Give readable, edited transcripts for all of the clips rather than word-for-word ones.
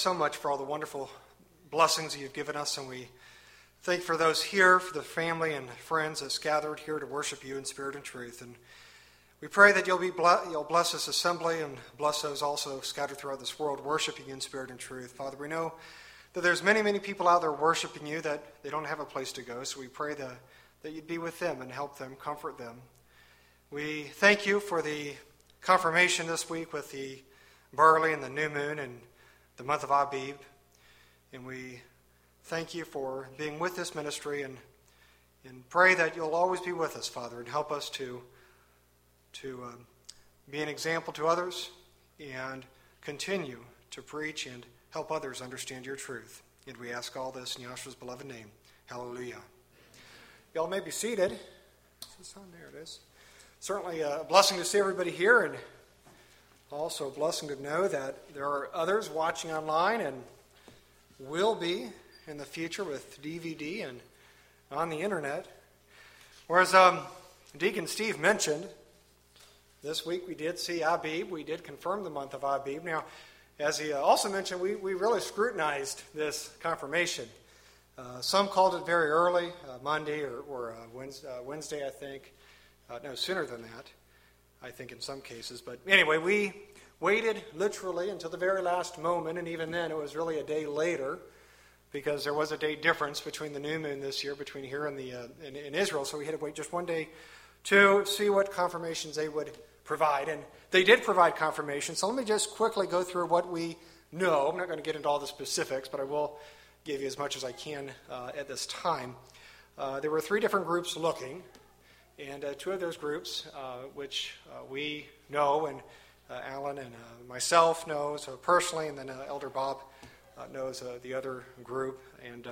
so much for all the wonderful blessings you've given us, and we thank you for those here, for the family and friends that's gathered here to worship you in spirit and truth. And we pray that you'll bless this assembly and bless those also scattered throughout this world worshiping you in spirit and truth. Father, we know that there's many, many people out there worshiping you that they don't have a place to go, so we pray that you'd be with them and help them, comfort them. We thank you for the confirmation this week with the barley and the new moon and the month of Abib. And we thank you for being with this ministry and pray that you'll always be with us, Father, and help us to be an example to others and continue to preach and help others understand your truth. And we ask all this in Yahshua's beloved name. Hallelujah. Y'all may be seated. Is this on? There it is. Certainly a blessing to see everybody here, and also a blessing to know that there are others watching online and will be in the future with DVD and on the internet. Whereas Deacon Steve mentioned, this week we did see Abib. We did confirm the month of Abib. Now, as he also mentioned, we really scrutinized this confirmation. Some called it very early, Monday or Wednesday, I think. No, sooner than that, I think in some cases. But anyway, we waited literally until the very last moment, and even then it was really a day later because there was a day difference between the new moon this year, between here and in Israel. So we had to wait just one day to see what confirmations they would provide. And they did provide confirmation. So let me just quickly go through what we know. I'm not going to get into all the specifics, but I will give you as much as I can at this time. There were 3 different groups looking. And 2 of those groups, which we know, and Alan and myself knows personally, and then Elder Bob knows the other group. And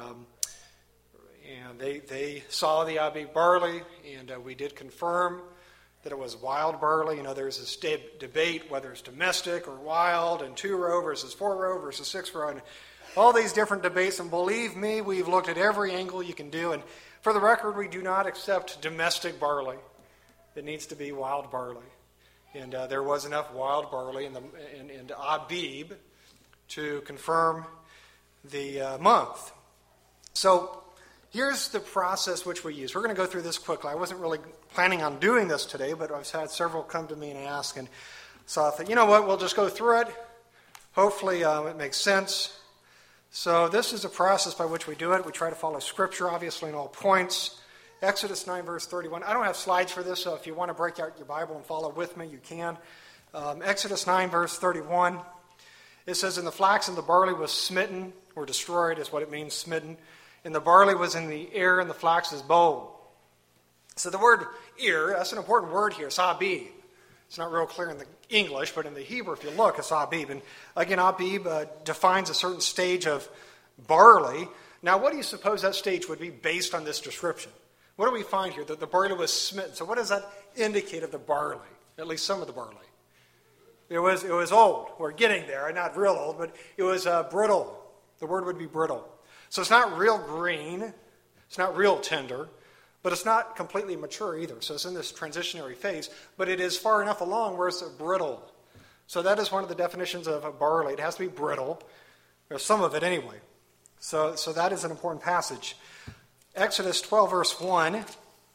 they saw the Abib barley, and we did confirm that it was wild barley. You know, there's this debate whether it's domestic or wild, and 2-row versus 4-row versus 6-row, and all these different debates. And believe me, we've looked at every angle you can do. And for the record, we do not accept domestic barley. It needs to be wild barley. And there was enough wild barley in Abib to confirm the month. So here's the process which we use. We're going to go through this quickly. I wasn't really planning on doing this today, but I've had several come to me and ask. And so I thought, you know what, we'll just go through it. Hopefully it makes sense. So this is a process by which we do it. We try to follow Scripture, obviously, in all points. Exodus 9, verse 31. I don't have slides for this, so if you want to break out your Bible and follow with me, you can. Exodus 9, verse 31. It says, "And the flax and the barley was smitten," or destroyed is what it means, smitten. "And the barley was in the ear, and the flax is bold." So the word ear, that's an important word here. It's Abib. It's not real clear in the English, but in the Hebrew, if you look, it's Abib. And again, Abib defines a certain stage of barley. Now, what do you suppose that stage would be based on this description? What do we find here? That the barley was smitten. So what does that indicate of the barley? At least some of the barley. It was old. We're getting there. Not real old, but it was brittle. The word would be brittle. So it's not real green. It's not real tender. But it's not completely mature either. So it's in this transitionary phase. But it is far enough along where it's brittle. So that is one of the definitions of a barley. It has to be brittle. Or some of it anyway. So that is an important passage. Exodus 12, verse 1.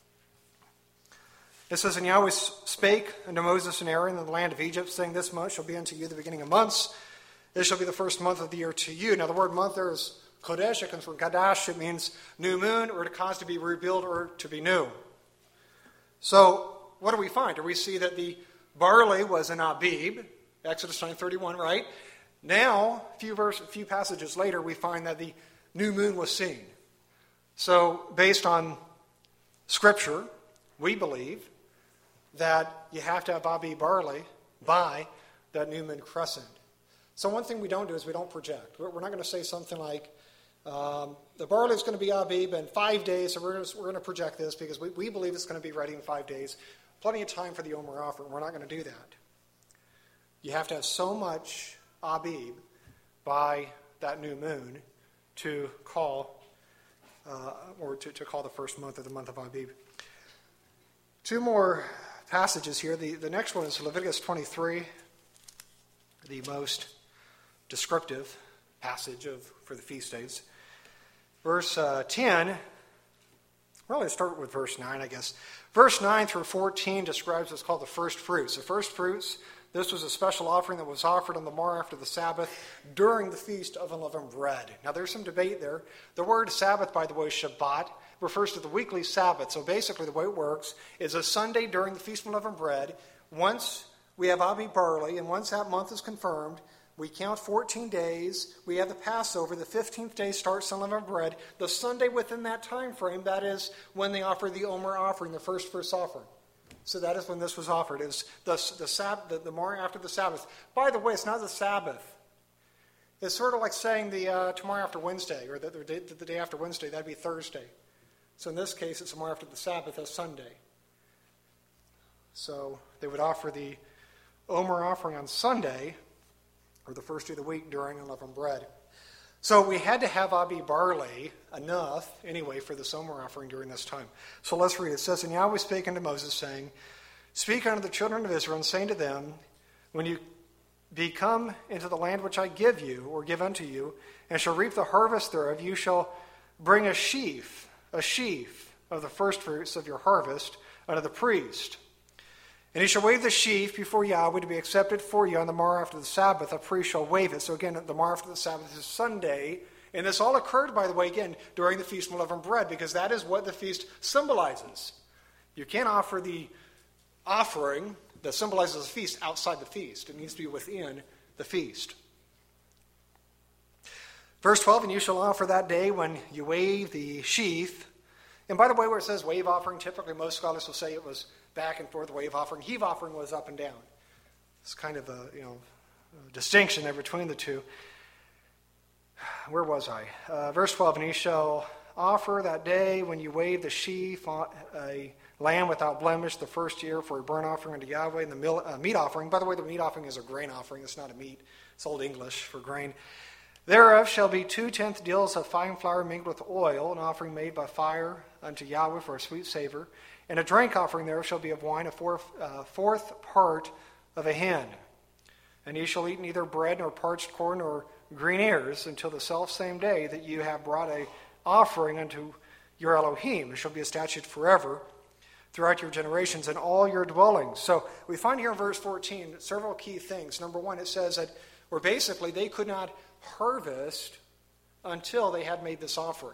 It says, "And Yahweh spake unto Moses and Aaron in the land of Egypt, saying, This month shall be unto you the beginning of months. This shall be the first month of the year to you." Now the word month there is Kodesh. It comes from Kadash. It means new moon, or to cause to be rebuilt, or to be new. So what do we find? Do we see that the barley was in Abib, Exodus 9:31, right? Now, a few passages later, we find that the new moon was seen. So based on Scripture, we believe that you have to have Abib barley by that new moon crescent. So one thing we don't do is we don't project. We're not going to say something like, the barley is going to be Abib in 5 days, so we're going to project this because we believe it's going to be ready in 5 days. Plenty of time for the Omer offering. We're not going to do that. You have to have so much Abib by that new moon to call to call the first month of the month of Abib. 2 more passages here. The next one is Leviticus 23, the most descriptive passage for the feast days. Verse 10, well, let's start with verse 9, I guess. Verse 9 through 14 describes what's called the first fruits. The first fruits, this was a special offering that was offered on the morrow after the Sabbath during the Feast of Unleavened Bread. Now, there's some debate there. The word Sabbath, by the way, Shabbat, refers to the weekly Sabbath. So basically the way it works is a Sunday during the Feast of Unleavened Bread. Once we have Abi Barley, and once that month is confirmed, we count 14 days. We have the Passover. The 15th day starts unleavened bread. The Sunday within that time frame, that is when they offer the Omer offering, the first fruits offering. So that is when this was offered. It was the morning after the Sabbath. By the way, it's not the Sabbath. It's sort of like saying the tomorrow after Wednesday, or the day after Wednesday. That'd be Thursday. So in this case, it's tomorrow after the Sabbath, that's Sunday. So they would offer the Omer offering on Sunday, or the first day of the week during unleavened bread. So we had to have Abi Barley, enough, anyway, for the Omer offering during this time. So let's read it. It says, And Yahweh spake unto Moses, saying, Speak unto the children of Israel, and saying to them, When you be come into the land which I give you, or give unto you, and shall reap the harvest thereof, you shall bring a sheaf of the first fruits of your harvest unto the priest. And he shall wave the sheaf before Yahweh to be accepted for you on the morrow after the Sabbath. A priest shall wave it. So again, the morrow after the Sabbath is Sunday. And this all occurred, by the way, again, during the Feast of Unleavened Bread, because that is what the feast symbolizes. You can't offer the offering that symbolizes the feast outside the feast. It needs to be within the feast. Verse 12, And you shall offer that day when you wave the sheaf. And by the way, where it says wave offering, typically most scholars will say it was back and forth wave offering. Heave offering was up and down. It's kind of a distinction there between the two. Where was I? Verse 12, And you shall offer that day when you wave the sheaf a lamb without blemish the first year for a burnt offering unto Yahweh, and the meat offering. By the way, the meat offering is a grain offering. It's not a meat. It's Old English for grain. Thereof shall be 2/10 deals of fine flour mingled with oil, an offering made by fire unto Yahweh for a sweet savor. And a drink offering thereof shall be of wine, a fourth part of a hin. And ye shall eat neither bread nor parched corn nor green ears until the selfsame day that you have brought a offering unto your Elohim. It shall be a statute forever throughout your generations in all your dwellings. So we find here in verse 14 several key things. Number one, it says that, or basically, they could not harvest until they had made this offering.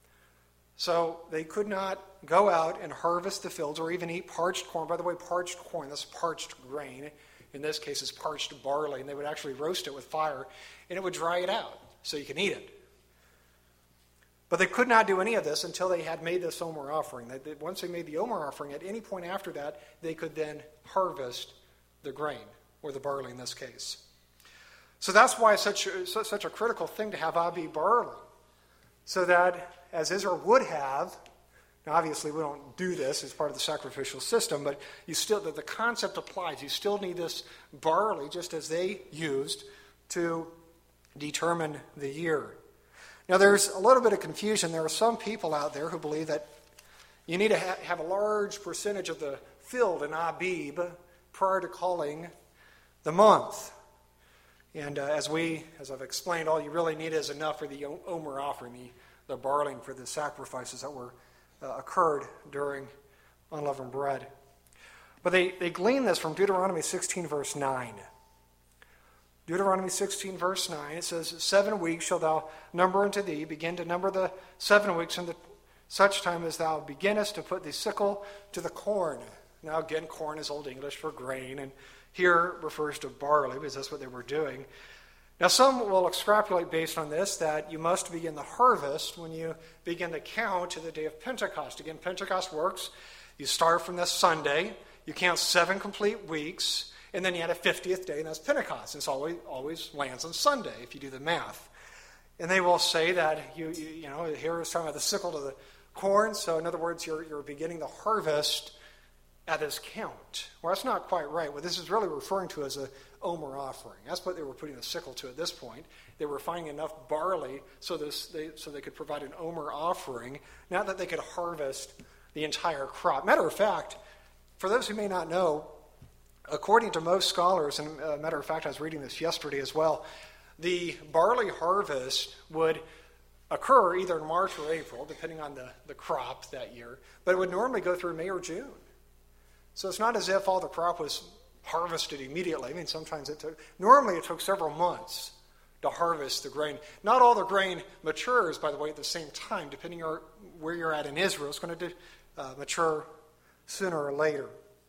So they could not go out and harvest the fields or even eat parched corn. By the way, parched corn, that's parched grain. In this case, it's parched barley. And they would actually roast it with fire, and it would dry it out so you can eat it. But they could not do any of this until they had made this Omer offering. Once they made the Omer offering, at any point after that, they could then harvest the grain, or the barley in this case. So that's why it's such a critical thing to have Abi Barley. So that, as Israel would have, now obviously we don't do this as part of the sacrificial system, but the concept applies. You still need this barley, just as they used, to determine the year. Now there's a little bit of confusion. There are some people out there who believe that you need to have a large percentage of the field in Abib prior to calling the month. And as I've explained, all you really need is enough for the Omer offering, the barley for the sacrifices that were occurred during unleavened bread. But they glean this from Deuteronomy 16, verse 9. Deuteronomy 16, verse 9, it says, 7 weeks shalt thou number unto thee, begin to number the 7 weeks unto such time as thou beginnest to put the sickle to the corn. Now again, corn is Old English for grain, and here refers to barley, because that's what they were doing. Now some will extrapolate based on this that you must begin the harvest when you begin to count to the day of Pentecost. Again, Pentecost works. You start from this Sunday, you count 7 complete weeks, and then you add a 50th day, and that's Pentecost. It's always lands on Sunday, if you do the math. And they will say that, you know, here is talking about the sickle to the corn, so in other words, you're beginning the harvest at this count. Well, that's not quite right. What this is really referring to as a Omer offering. That's what they were putting the sickle to at this point. They were finding enough barley so they could provide an Omer offering, not that they could harvest the entire crop. Matter of fact, for those who may not know, according to most scholars, and matter of fact, I was reading this yesterday as well, the barley harvest would occur either in March or April, depending on the crop that year, but it would normally go through May or June. So it's not as if all the crop was harvested immediately. I mean, sometimes normally it took several months to harvest the grain. Not all the grain matures, by the way, at the same time. Depending on where you're at in Israel, it's going to mature sooner or later.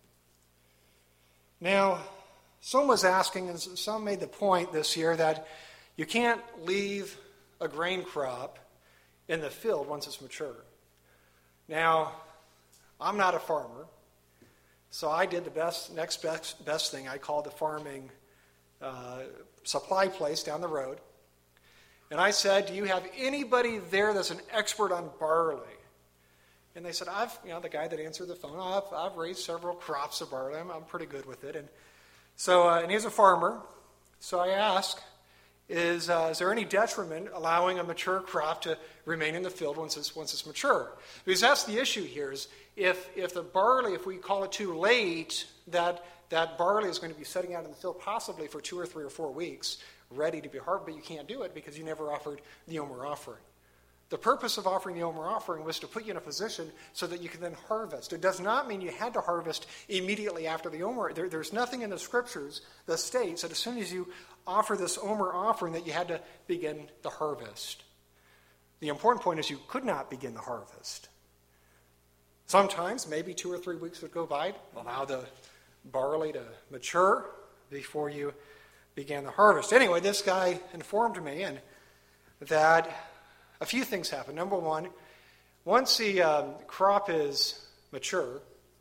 Now, someone was asking, and some made the point this year, that you can't leave a grain crop in the field once it's mature. Now, I'm not a farmer, so I did the next best thing. I called the farming supply place down the road, and I said, "Do you have anybody there that's an expert on barley?" And they said, the guy that answered the phone, I've raised several crops of barley. I'm pretty good with it. And so, and he's a farmer. So I asked, is there any detriment allowing a mature crop to remain in the field once it's mature? Because that's the issue here, is if the barley, if we call it too late, that barley is going to be setting out in the field possibly for 2 or 3 or 4 weeks, ready to be harvested, but you can't do it because you never offered the Omer offering. The purpose of offering the Omer offering was to put you in a position so that you can then harvest. It does not mean you had to harvest immediately after the Omer. There's nothing in the scriptures that states that as soon as you offer this Omer offering that you had to begin the harvest. The important point is you could not begin the harvest. Sometimes, maybe 2 or 3 weeks would go by, allow the barley to mature before you began the harvest. Anyway, this guy informed me that a few things happen. Number one, once the crop is mature,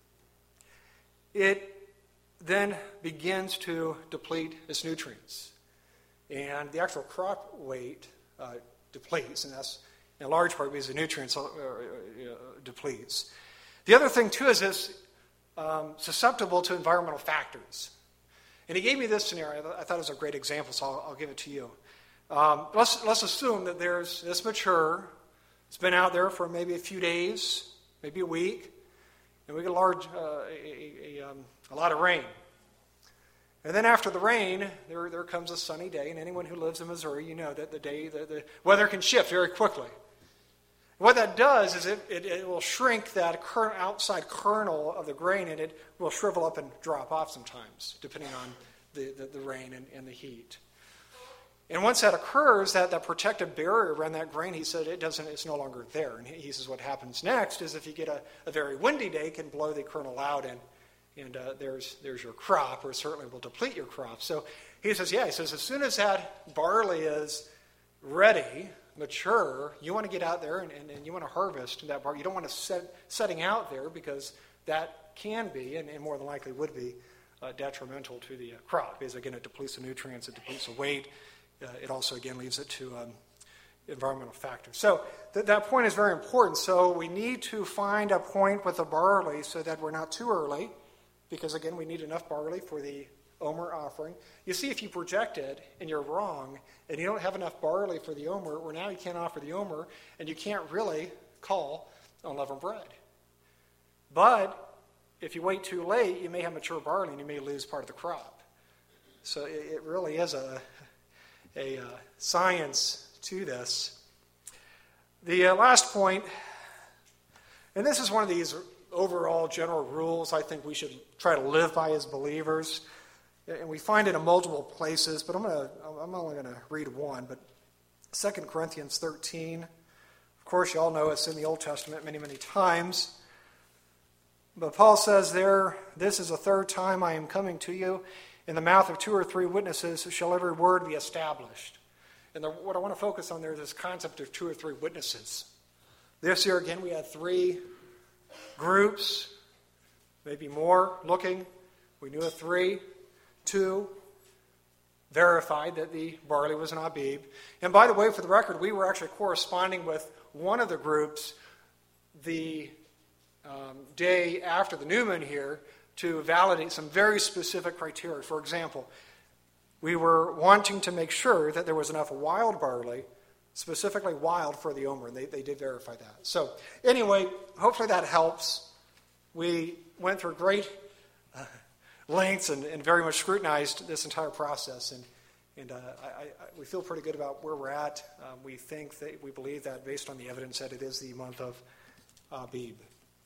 it then begins to deplete its nutrients. And the actual crop weight depletes, and that's in large part because the nutrients depletes. The other thing, too, is it's susceptible to environmental factors. And he gave me this scenario. I thought it was a great example, so I'll give it to you. Let's assume that there's this mature. It's been out there for maybe a few days, maybe a week, and we get a lot of rain. And then after the rain, there comes a sunny day, and anyone who lives in Missouri, you know that the weather can shift very quickly. What that does is it will shrink that outside kernel of the grain, and it will shrivel up and drop off sometimes, depending on the rain and the heat. And once that occurs, that protective barrier around that grain, he said, it's no longer there. And he says what happens next is if you get a very windy day, it can blow the kernel out, and there's your crop, or certainly will deplete your crop. So he says, as soon as that barley is ready, mature, you want to get out there and you want to harvest that barley. You don't want to setting out there because that can be, and more than likely would be, detrimental to the crop. Because again, it depletes the nutrients, it depletes the weight. It also, again, leads it to environmental factors. So that point is very important. So we need to find a point with the barley so that we're not too early, because, again, we need enough barley for the Omer offering. You see, if you project it and you're wrong and you don't have enough barley for the Omer, well, now you can't offer the Omer and you can't really call unleavened bread. But if you wait too late, you may have mature barley and you may lose part of the crop. So it really is a science to this. The last point, and this is one of these overall general rules I think we should try to live by as believers, and we find it in multiple places, but I'm only going to read one. But 2 Corinthians 13, of course you all know it's in the Old Testament many, many times. But Paul says there, "This is the third time I am coming to you. In the mouth of 2 or 3 witnesses shall every word be established." And what I want to focus on there is this concept of 2 or 3 witnesses. This year, again, we had 3 groups, maybe more, looking. We knew of 3. 2 verified that the barley was an Abib. And by the way, for the record, we were actually corresponding with one of the groups the day after the new moon here to validate some very specific criteria. For example, we were wanting to make sure that there was enough wild barley, specifically wild, for the Omer, and they did verify that. So anyway, hopefully that helps. We went through great lengths and very much scrutinized this entire process, And we feel pretty good about where we're at. We believe that based on the evidence that it is the month of Abib.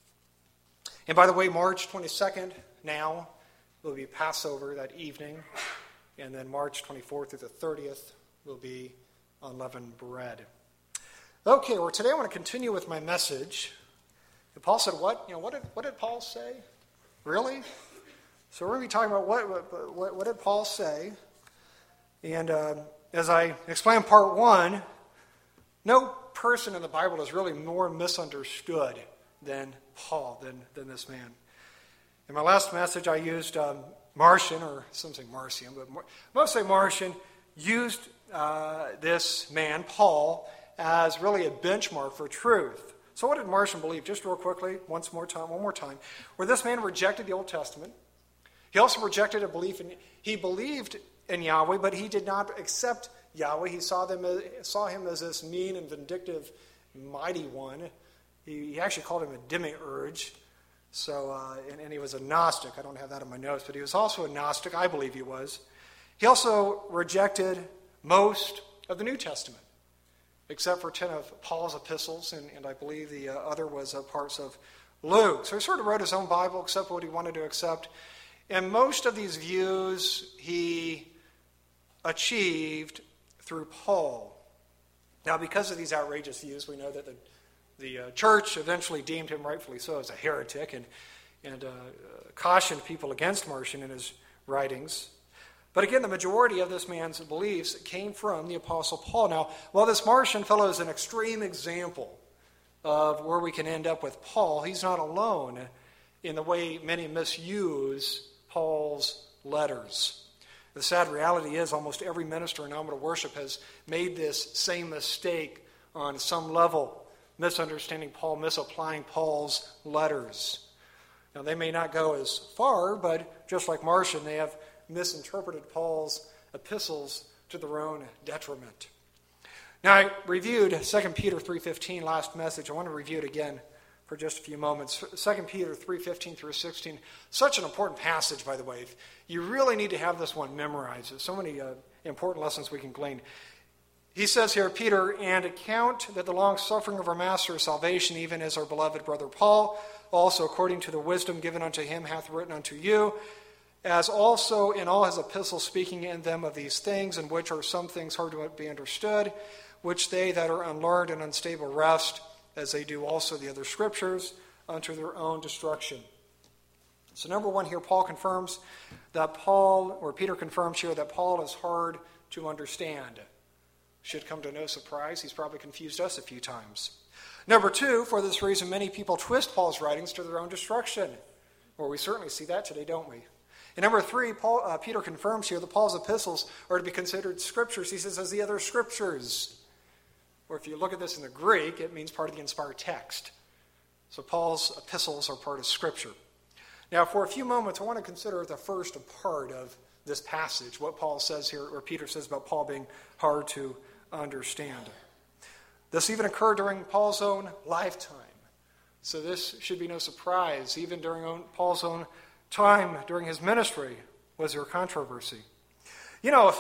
And by the way, March 22nd now will be Passover that evening. And then March 24th through the 30th will be unleavened bread. Okay, well, today I want to continue with my message. And Paul said, what? What did Paul say? Really? So we're going to be talking about what did Paul say? And as I explained in part 1, no person in the Bible is really more misunderstood than Paul, than this man. In my last message, I used Marcion, or some say Marcion, but most say Marcion, used this man, Paul, as really a benchmark for truth. So what did Marcion believe? Just real quickly, one more time. Where this man rejected the Old Testament. He also rejected a belief he believed in Yahweh, but he did not accept Yahweh. He saw him as this mean and vindictive, mighty one. He actually called him a demiurge. So, and he was a Gnostic. I don't have that in my notes, but he was also a Gnostic. I believe he was. He also rejected most of the New Testament, except for 10 of Paul's epistles, and I believe the other was parts of Luke. So he sort of wrote his own Bible, except what he wanted to accept. And most of these views he achieved through Paul. Now, because of these outrageous views, we know that the church eventually deemed him, rightfully so, as a heretic and cautioned people against Marcion in his writings. But again, the majority of this man's beliefs came from the Apostle Paul. Now, while this Marcion fellow is an extreme example of where we can end up with Paul, he's not alone in the way many misuse Paul's letters. The sad reality is almost every minister in nominal worship has made this same mistake on some level, misunderstanding Paul, misapplying Paul's letters. Now, they may not go as far, but just like Marcion, they have misinterpreted Paul's epistles to their own detriment. Now, I reviewed 2 Peter 3:15 last message. I want to review it again for just a few moments. 2 Peter 3:15 through 16. Such an important passage, by the way. You really need to have this one memorized. There's so many important lessons we can glean. He says here, Peter, and account that the long suffering of our Master is salvation, even as our beloved brother Paul, also according to the wisdom given unto him, hath written unto you, as also in all his epistles, speaking in them of these things, in which are some things hard to be understood, which they that are unlearned and unstable wrest, as they do also the other scriptures, unto their own destruction. So number one here, Peter confirms here that Paul is hard to understand. Should come to no surprise. He's probably confused us a few times. Number two, for this reason, many people twist Paul's writings to their own destruction. Well, we certainly see that today, don't we? And number three, Peter confirms here that Paul's epistles are to be considered scriptures. He says, as the other scriptures. Or if you look at this in the Greek, it means part of the inspired text. So Paul's epistles are part of Scripture. Now, for a few moments, I want to consider the first part of this passage, what Paul says here, or Peter says about Paul being hard to understand. This even occurred during Paul's own lifetime. So this should be no surprise. Even during Paul's own time, during his ministry, was there controversy. You know,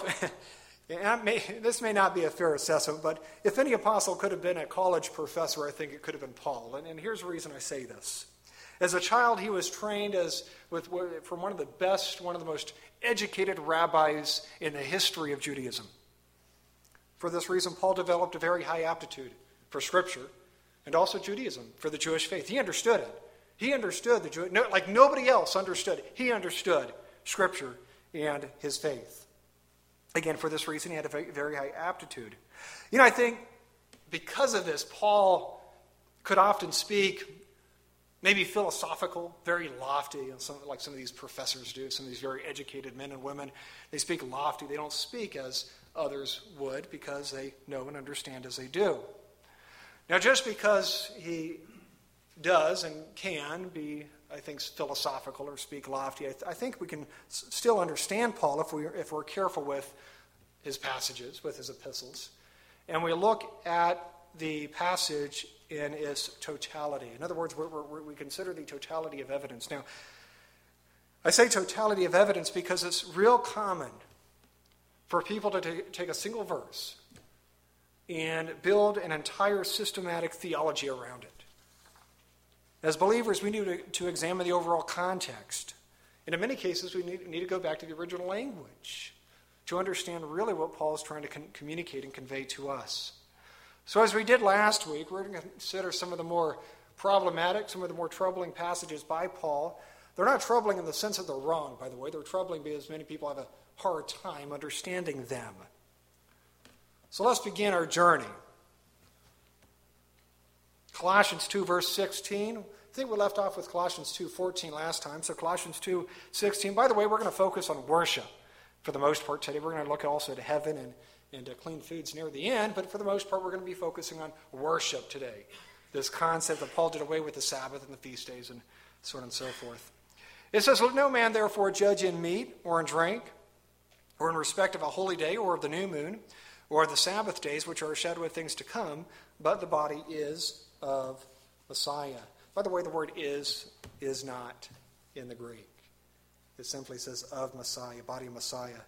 this may not be a fair assessment, but if any apostle could have been a college professor, I think it could have been Paul. And here's the reason I say this. As a child, he was trained from one of the most educated rabbis in the history of Judaism. For this reason, Paul developed a very high aptitude for Scripture and also Judaism, for the Jewish faith. He understood it. He understood like nobody else understood. He understood Scripture and his faith. Again, for this reason, he had a very high aptitude. You know, I think because of this, Paul could often speak maybe philosophical, very lofty, like some of these professors do, some of these very educated men and women. They speak lofty. They don't speak as others would because they know and understand as they do. Now, just because he does and can be, I think, philosophical or speak lofty, I think we can still understand Paul if we're careful with his passages, with his epistles, and we look at the passage in its totality. In other words, we consider the totality of evidence. Now, I say totality of evidence because it's real common for people to take a single verse and build an entire systematic theology around it. As believers, we need to examine the overall context. And in many cases, we need to go back to the original language to understand really what Paul is trying to communicate and convey to us. So as we did last week, we're going to consider some of the more problematic, some of the more troubling passages by Paul. They're not troubling in the sense that they're wrong, by the way. They're troubling because many people have a hard time understanding them. So let's begin our journey. Colossians 2, verse 16. I think we left off with Colossians 2:14 last time. So Colossians 2:16. By the way, we're going to focus on worship for the most part today. We're going to look also at heaven and clean foods near the end. But for the most part, we're going to be focusing on worship today. This concept that Paul did away with the Sabbath and the feast days and so on and so forth. It says, "Let no man therefore judge in meat or in drink, or in respect of a holy day, or of the new moon, or the Sabbath days, which are a shadow of things to come, but the body is of Messiah." By the way, the word is not in the Greek. It simply says of Messiah, body of Messiah.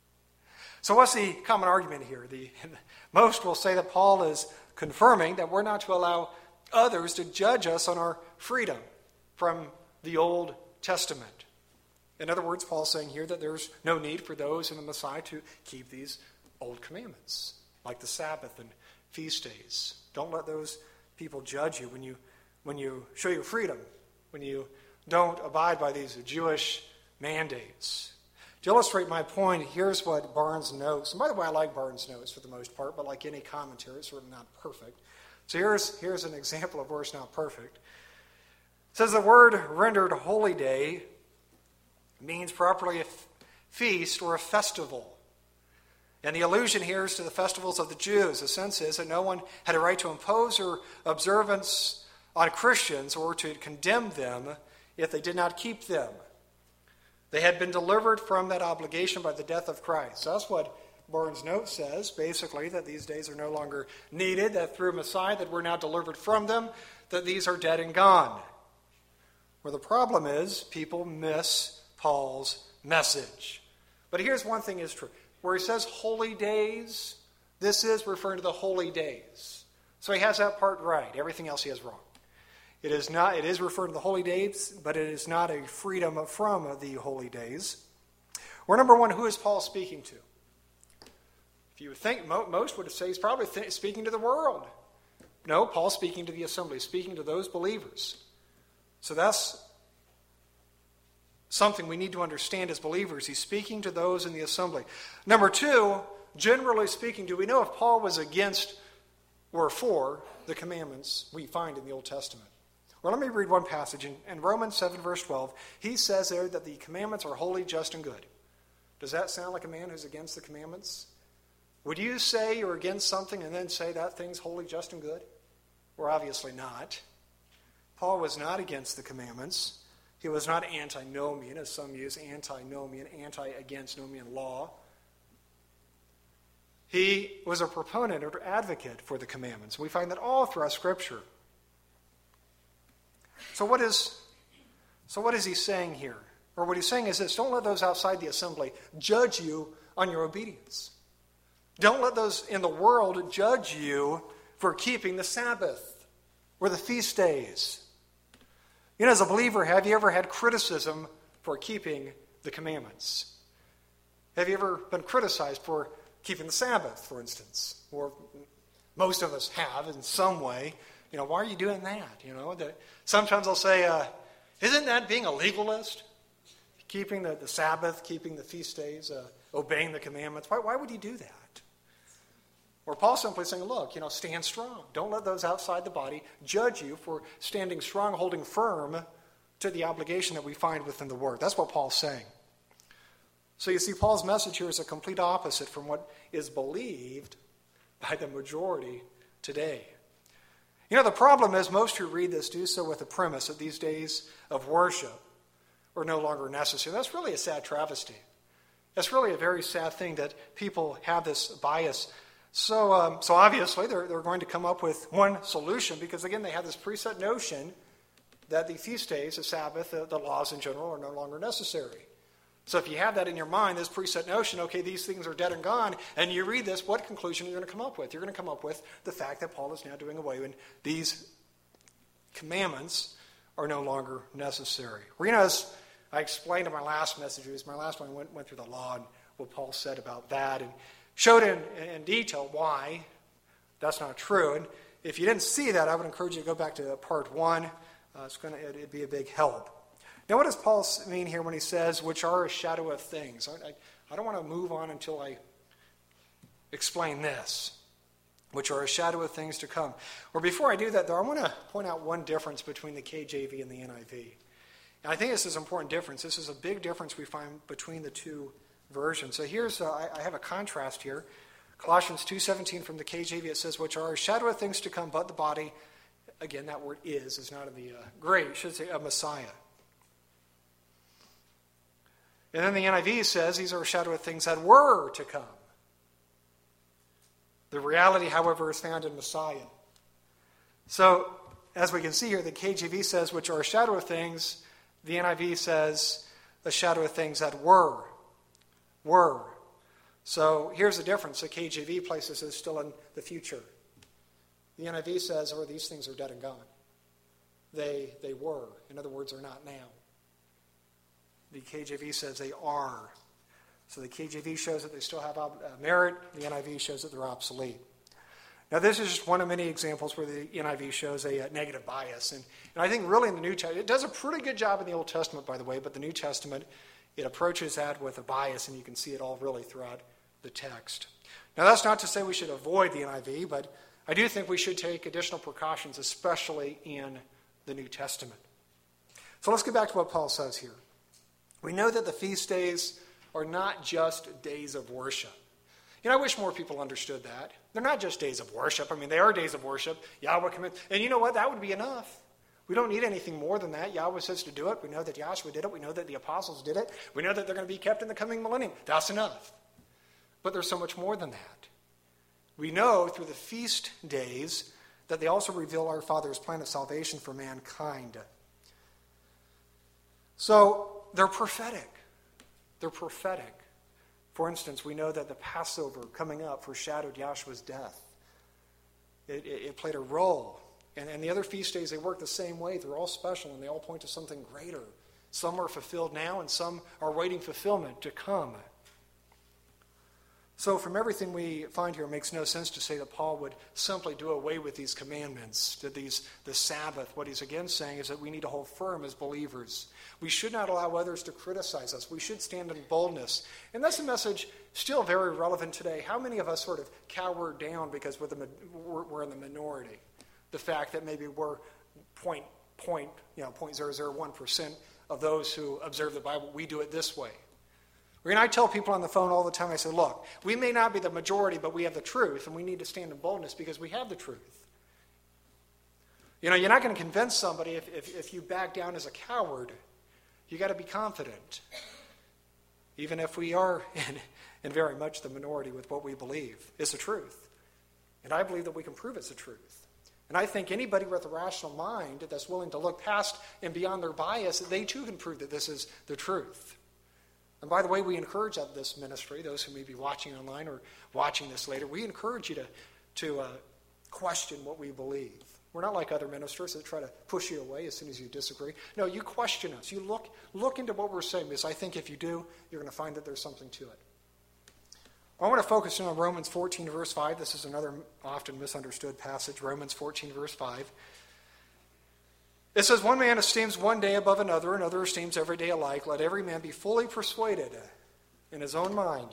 So what's the common argument here? Most will say that Paul is confirming that we're not to allow others to judge us on our freedom from the Old Testament. In other words, Paul's saying here that there's no need for those in the Messiah to keep these old commandments, like the Sabbath and feast days. Don't let those people judge you when you show your freedom, when you don't abide by these Jewish mandates. To illustrate my point, here's what Barnes notes. And by the way, I like Barnes notes for the most part, but like any commentary, it's sort of not perfect. So here's an example of where it's not perfect. It says the word rendered holy day means properly a feast or a festival. And the allusion here is to the festivals of the Jews. The sense is that no one had a right to impose or observance on Christians or to condemn them if they did not keep them. They had been delivered from that obligation by the death of Christ. So that's what Barnes' note says, basically, that these days are no longer needed, that through Messiah that we're now delivered from them, that these are dead and gone. Where the problem is, people miss Paul's message. But here's one thing is true. Where he says holy days, this is referring to the holy days. So he has that part right. Everything else he has wrong. It is referring to the holy days, but it is not a freedom from the holy days. Or number one, who is Paul speaking to? If you would think, most would say he's probably speaking to the world. No, Paul's speaking to the assembly, speaking to those believers. So that's something we need to understand as believers. He's speaking to those in the assembly. Number two, generally speaking, do we know if Paul was against or for the commandments we find in the Old Testament? Well, let me read one passage. In Romans 7, verse 12, he says there that the commandments are holy, just, and good. Does that sound like a man who's against the commandments? Would you say you're against something and then say that thing's holy, just, and good? Well, obviously not. Paul was not against the commandments. He was not antinomian, as some use antinomian, anti-against nomian law. He was a proponent or advocate for the commandments. We find that all throughout Scripture. So what is he saying here? Or what he's saying is this: don't let those outside the assembly judge you on your obedience. Don't let those in the world judge you for keeping the Sabbath or the feast days. You know, as a believer, have you ever had criticism for keeping the commandments? Have you ever been criticized for keeping the Sabbath, for instance? Or most of us have in some way. You know, why are you doing that? You know, sometimes I'll say, isn't that being a legalist? Keeping the Sabbath, keeping the feast days, obeying the commandments. Why would you do that? Or Paul's simply saying, look, you know, stand strong. Don't let those outside the body judge you for standing strong, holding firm to the obligation that we find within the Word. That's what Paul's saying. So you see, Paul's message here is a complete opposite from what is believed by the majority today. You know, the problem is most who read this do so with the premise that these days of worship are no longer necessary. That's really a sad travesty. That's really a very sad thing that people have this bias. So obviously they're going to come up with one solution because, again, they have this preset notion that the feast days, the Sabbath, the laws in general are no longer necessary. So if you have that in your mind, this preset notion, okay, these things are dead and gone, and you read this, what conclusion are you going to come up with? You're going to come up with the fact that Paul is now doing away with these commandments are no longer necessary. Well, as I explained in my last message, my last one went through the law and what Paul said about that, and showed in detail why that's not true. And if you didn't see that, I would encourage you to go back to part 1. It'd be a big help. Now, what does Paul mean here when he says, which are a shadow of things? I don't want to move on until I explain this, which are a shadow of things to come. Or before I do that, though, I want to point out one difference between the KJV and the NIV. And I think this is an important difference. This is a big difference we find between the two versions. So here's, I have a contrast here. Colossians 2:17 from the KJV, it says, which are a shadow of things to come, but the body, again, that word is not in the Greek, it should say a Messiah. And then the NIV says these are a shadow of things that were to come. The reality, however, is found in Messiah. So, as we can see here, the KJV says, which are a shadow of things. The NIV says, a shadow of things that were. So, here's the difference. The KJV places it still in the future. The NIV says, these things are dead and gone. They were. In other words, they're not now. The KJV says they are. So the KJV shows that they still have merit. The NIV shows that they're obsolete. Now, this is just one of many examples where the NIV shows a negative bias. And I think really in the New Testament, it does a pretty good job in the Old Testament, by the way, but the New Testament, it approaches that with a bias, and you can see it all really throughout the text. Now, that's not to say we should avoid the NIV, but I do think we should take additional precautions, especially in the New Testament. So let's get back to what Paul says here. We know that the feast days are not just days of worship. I wish more people understood that. They're not just days of worship. They are days of worship. Yahweh commands. And you know what? That would be enough. We don't need anything more than that. Yahweh says to do it. We know that Joshua did it. We know that the apostles did it. We know that they're going to be kept in the coming millennium. That's enough. But there's so much more than that. We know through the feast days that they also reveal our Father's plan of salvation for mankind. So, they're prophetic. They're prophetic. For instance, we know that the Passover coming up foreshadowed Yahshua's death. It played a role. And the other feast days, they work the same way. They're all special, and they all point to something greater. Some are fulfilled now, and some are waiting fulfillment to come. So from everything we find here, it makes no sense to say that Paul would simply do away with these commandments, the Sabbath. What he's again saying is that we need to hold firm as believers. We should not allow others to criticize us. We should stand in boldness. And that's a message still very relevant today. How many of us sort of cower down because we're in the minority? The fact that maybe we're 0.001% of those who observe the Bible, we do it this way. And I tell people on the phone all the time, I say, look, we may not be the majority, but we have the truth, and we need to stand in boldness because we have the truth. You're not going to convince somebody if you back down as a coward. You got to be confident, even if we are in very much the minority with what we believe is the truth. And I believe that we can prove it's the truth. And I think anybody with a rational mind that's willing to look past and beyond their bias, they too can prove that this is the truth. And by the way, we encourage this ministry, those who may be watching online or watching this later, we encourage you to question what we believe. We're not like other ministers that try to push you away as soon as you disagree. No, you question us. You look into what we're saying, because I think if you do, you're going to find that there's something to it. I want to focus on Romans 14, verse 5. This is another often misunderstood passage, Romans 14, verse 5. It says, one man esteems one day above another, another esteems every day alike. Let every man be fully persuaded in his own mind.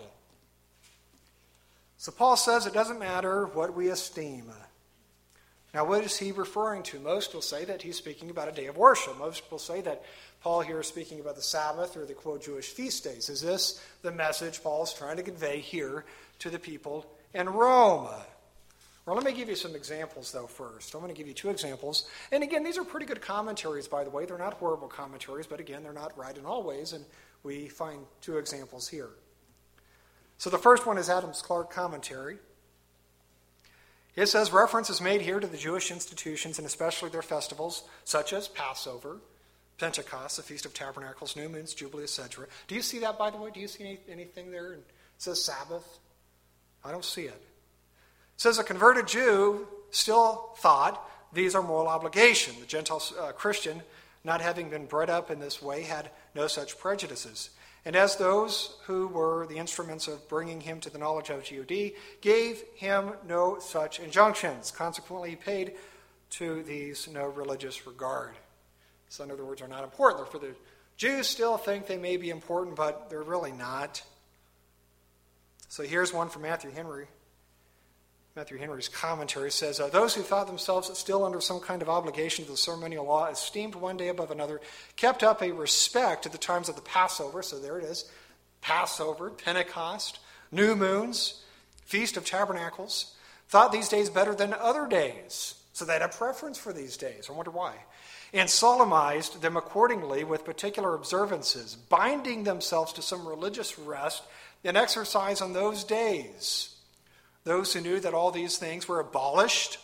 So Paul says it doesn't matter what we esteem. Now, what is he referring to? Most will say that he's speaking about a day of worship. Most will say that Paul here is speaking about the Sabbath or the, quote, Jewish feast days. Is this the message Paul is trying to convey here to the people in Rome? Well, let me give you some examples, though, first. I'm going to give you two examples. And again, these are pretty good commentaries, by the way. They're not horrible commentaries, but again, they're not right in all ways, and we find two examples here. So the first one is Adams Clark commentary. It says, reference is made here to the Jewish institutions and especially their festivals, such as Passover, Pentecost, the Feast of Tabernacles, New Moons, Jubilee, etc. Do you see that, by the way? Do you see anything there? It says Sabbath. I don't see it. It says a converted Jew still thought these are moral obligation. The Gentile Christian, not having been bred up in this way, had no such prejudices. And as those who were the instruments of bringing him to the knowledge of God gave him no such injunctions. Consequently, he paid to these no religious regard. So in other words, are not important. For the Jews still think they may be important, but they're really not. So here's one from Matthew Henry. Matthew Henry's commentary says, those who thought themselves still under some kind of obligation to the ceremonial law, esteemed one day above another, kept up a respect at the times of the Passover. So there it is. Passover, Pentecost, New Moons, Feast of Tabernacles. Thought these days better than other days. So they had a preference for these days. I wonder why. And solemnized them accordingly with particular observances, binding themselves to some religious rest and exercise on those days. Those who knew that all these things were abolished,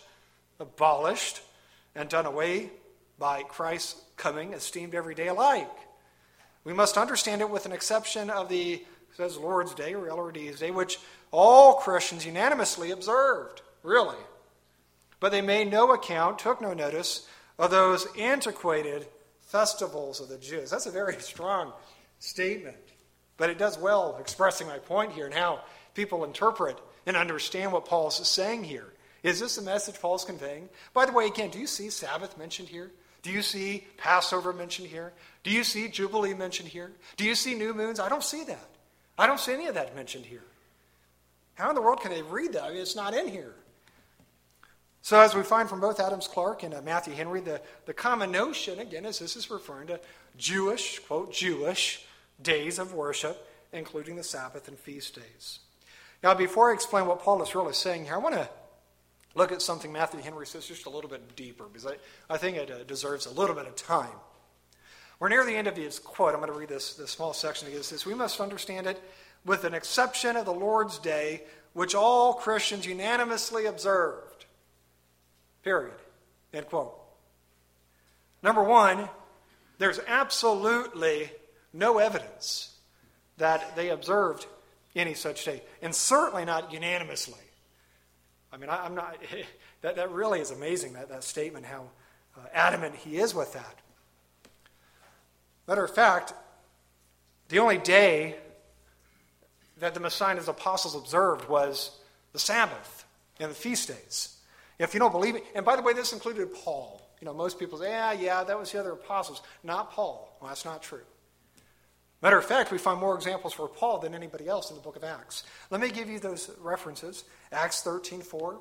and done away by Christ's coming, esteemed every day alike. We must understand it with an exception of the, it says Lord's Day, or Lord's Day, which all Christians unanimously observed, really. But they made no account, took no notice of those antiquated festivals of the Jews. That's a very strong statement, but it does well expressing my point here and how people interpret and understand what Paul is saying here. Is this the message Paul's conveying? By the way, again, do you see Sabbath mentioned here? Do you see Passover mentioned here? Do you see Jubilee mentioned here? Do you see New Moons? I don't see that. I don't see any of that mentioned here. How in the world can they read that? I mean, it's not in here. So as we find from both Adams Clark and Matthew Henry, the common notion, again, is this is referring to Jewish, quote, Jewish days of worship, including the Sabbath and feast days. Now, before I explain what Paul is really saying here, I want to look at something Matthew Henry says just a little bit deeper, because I think it deserves a little bit of time. We're near the end of his quote. I'm going to read this small section. It says, we must understand it with an exception of the Lord's Day, which all Christians unanimously observed. Period. End quote. Number one, there's absolutely no evidence that they observed any such day, and certainly not unanimously. I mean, I'm not. That really is amazing. That statement, how adamant he is with that. Matter of fact, the only day that the Messiah and his apostles observed was the Sabbath and the feast days. If you don't believe it, and by the way, this included Paul. You know, most people say, yeah, that was the other apostles, not Paul. Well, that's not true. Matter of fact, we find more examples for Paul than anybody else in the book of Acts. Let me give you those references. Acts 13:4,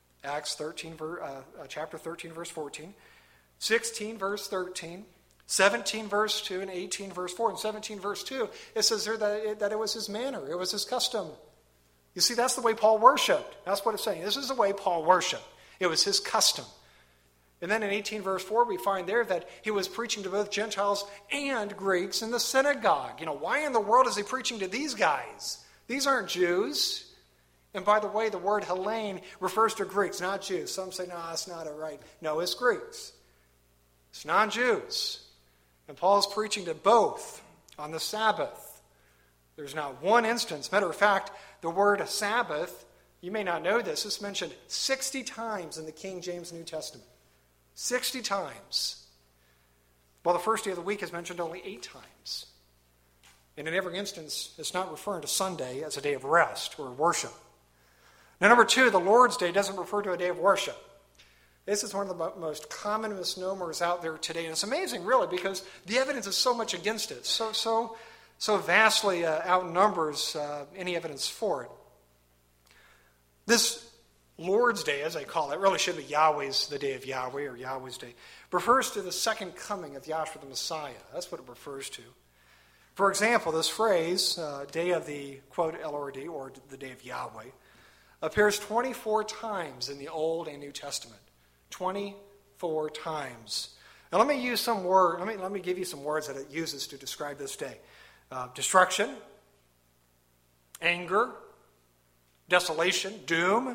chapter 13, verse 14, 16, verse 13, 17, verse 2, and 18, verse 4. And 17, verse 2, it says there that it was his manner, it was his custom. You see, that's the way Paul worshiped. That's what it's saying. This is the way Paul worshiped. It was his custom. And then in 18 verse 4, we find there that he was preaching to both Gentiles and Greeks in the synagogue. You know, why in the world is he preaching to these guys? These aren't Jews. And by the way, the word Hellene refers to Greeks, not Jews. Some say, no, that's not right. No, it's Greeks. It's non-Jews. And Paul's preaching to both on the Sabbath. There's not one instance. Matter of fact, the word Sabbath, you may not know this, it's mentioned 60 times in the King James New Testament. 60 times. Well, the first day of the week is mentioned only 8 times. And in every instance, it's not referring to Sunday as a day of rest or worship. Now, number 2, the Lord's Day doesn't refer to a day of worship. This is one of the most common misnomers out there today. And it's amazing, really, because the evidence is so much against it. So vastly outnumbers any evidence for it. This Lord's Day, as I call it, really should be Yahweh's, the day of Yahweh, or Yahweh's Day, refers to the second coming of Yahshua the Messiah. That's what it refers to. For example, this phrase, day of the, quote, LRD, or the day of Yahweh, appears 24 times in the Old and New Testament. 24 times. Now let me use some word. Let me give you some words that it uses to describe this day. Destruction, anger, desolation, doom,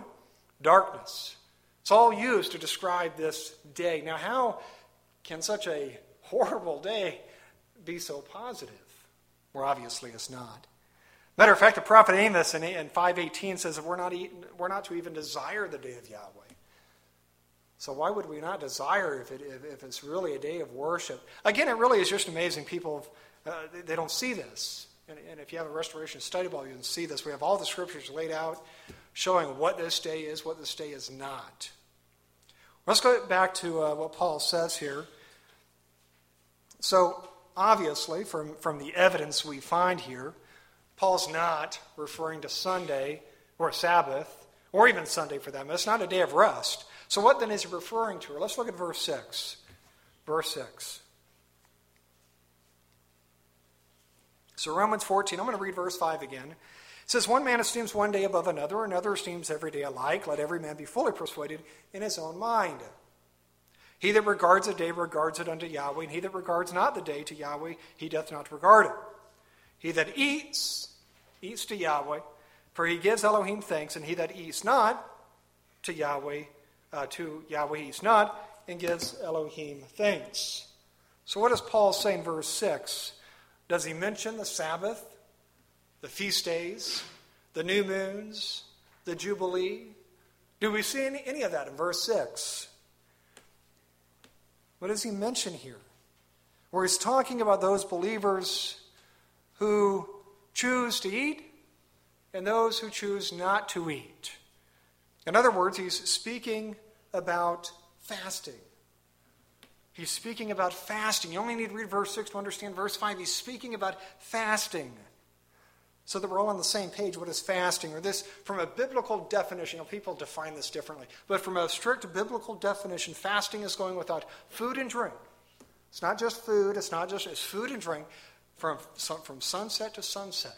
darkness. It's all used to describe this day. Now, how can such a horrible day be so positive? Well, obviously it's not. Matter of fact, the prophet Amos in 5:18 says that we're not to even desire the day of Yahweh. So why would we not desire if it's really a day of worship? Again, it really is just amazing. People, they don't see this. And if you have a Restoration Study Bible, you can see this. We have all the scriptures laid out showing what this day is, what this day is not. Let's go back to what Paul says here. So, obviously, from the evidence we find here, Paul's not referring to Sunday or Sabbath, or even Sunday for that matter. It's not a day of rest. So what then is he referring to? Let's look at verse 6. Verse 6. So Romans 14, I'm going to read verse 5 again. It says, one man esteems one day above another, another esteems every day alike. Let every man be fully persuaded in his own mind. He that regards a day regards it unto Yahweh, and he that regards not the day to Yahweh, he doth not regard it. He that eats, eats to Yahweh, for he gives Elohim thanks, and he that eats not to Yahweh eats not, and gives Elohim thanks. So what does Paul say in verse 6? Does he mention the Sabbath, the feast days, the new moons, the Jubilee? Do we see any of that in verse 6? What does he mention here? Where he's talking about those believers who choose to eat and those who choose not to eat. In other words, he's speaking about fasting. He's speaking about fasting. You only need to read verse 6 to understand verse 5. He's speaking about fasting. So that we're all on the same page. What is fasting? Or this, from a biblical definition, people define this differently. But from a strict biblical definition, fasting is going without food and drink. It's not just food. It's food and drink from sunset to sunset.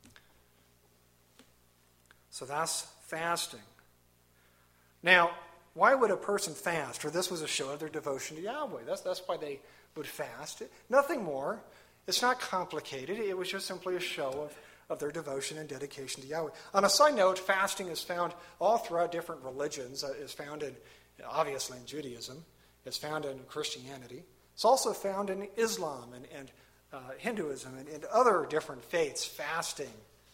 So that's fasting. Now, why would a person fast? Or this was a show of their devotion to Yahweh. That's why they would fast. Nothing more. It's not complicated. It was just simply a show of their devotion and dedication to Yahweh. On a side note, fasting is found all throughout different religions. It's found obviously in Judaism. It's found in Christianity. It's also found in Islam and Hinduism and other different faiths, fasting.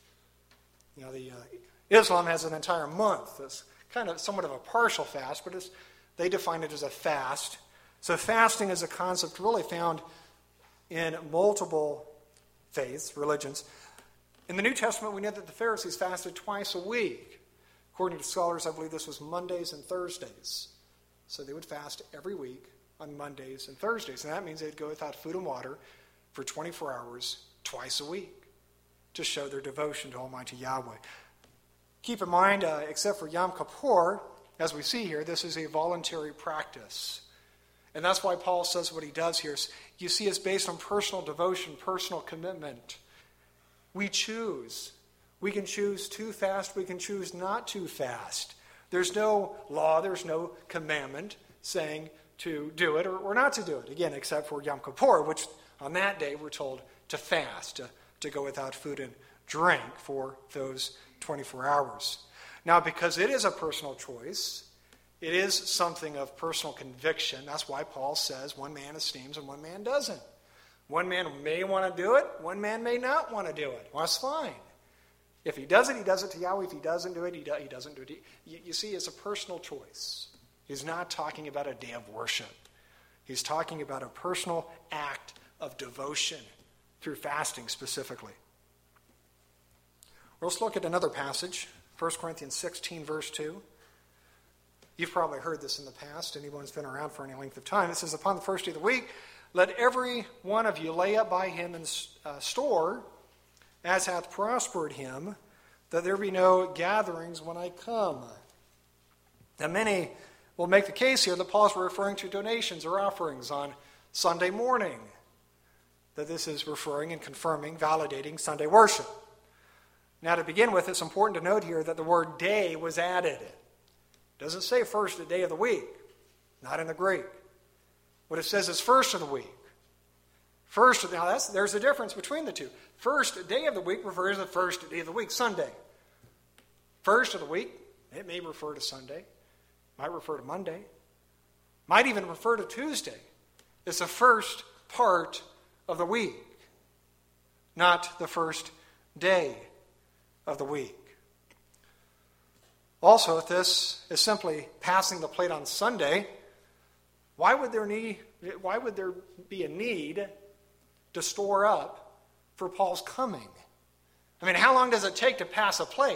Islam has an entire month. It's kind of somewhat of a partial fast, but they define it as a fast. So fasting is a concept really found in multiple faiths, religions. In the New Testament, we know that the Pharisees fasted twice a week. According to scholars, I believe this was Mondays and Thursdays. So they would fast every week on Mondays and Thursdays. And that means they'd go without food and water for 24 hours twice a week to show their devotion to Almighty Yahweh. Keep in mind, except for Yom Kippur, as we see here, this is a voluntary practice. And that's why Paul says what he does here. You see, it's based on personal devotion, personal commitment. We choose. We can choose to fast. We can choose not to fast. There's no law, there's no commandment saying to do it or not to do it. Again, except for Yom Kippur, which on that day we're told to fast, to go without food and drink for those 24 hours. Now, because it is a personal choice, it is something of personal conviction. That's why Paul says one man esteems and one man doesn't. One man may want to do it. One man may not want to do it. Well, that's fine. If he does it, he does it to Yahweh. If he doesn't do it, he doesn't do it. You see, it's a personal choice. He's not talking about a day of worship. He's talking about a personal act of devotion through fasting specifically. Let's look at another passage, 1 Corinthians 16, verse 2. You've probably heard this in the past. Anyone who's been around for any length of time. It says, upon the first day of the week, let every one of you lay up by him in store, as hath prospered him, that there be no gatherings when I come. Now many will make the case here that Paul's referring to donations or offerings on Sunday morning. That this is referring and confirming, validating Sunday worship. Now to begin with, it's important to note here that the word day was added. It doesn't say first day of the week, not in the Greek. What it says is first of the week. There's a difference between the two. First day of the week refers to the first day of the week, Sunday. First of the week, it may refer to Sunday, might refer to Monday, might even refer to Tuesday. It's the first part of the week, not the first day of the week. Also, if this is simply passing the plate on Sunday, why would there be a need to store up for Paul's coming? I mean, how long does it take to pass a plate?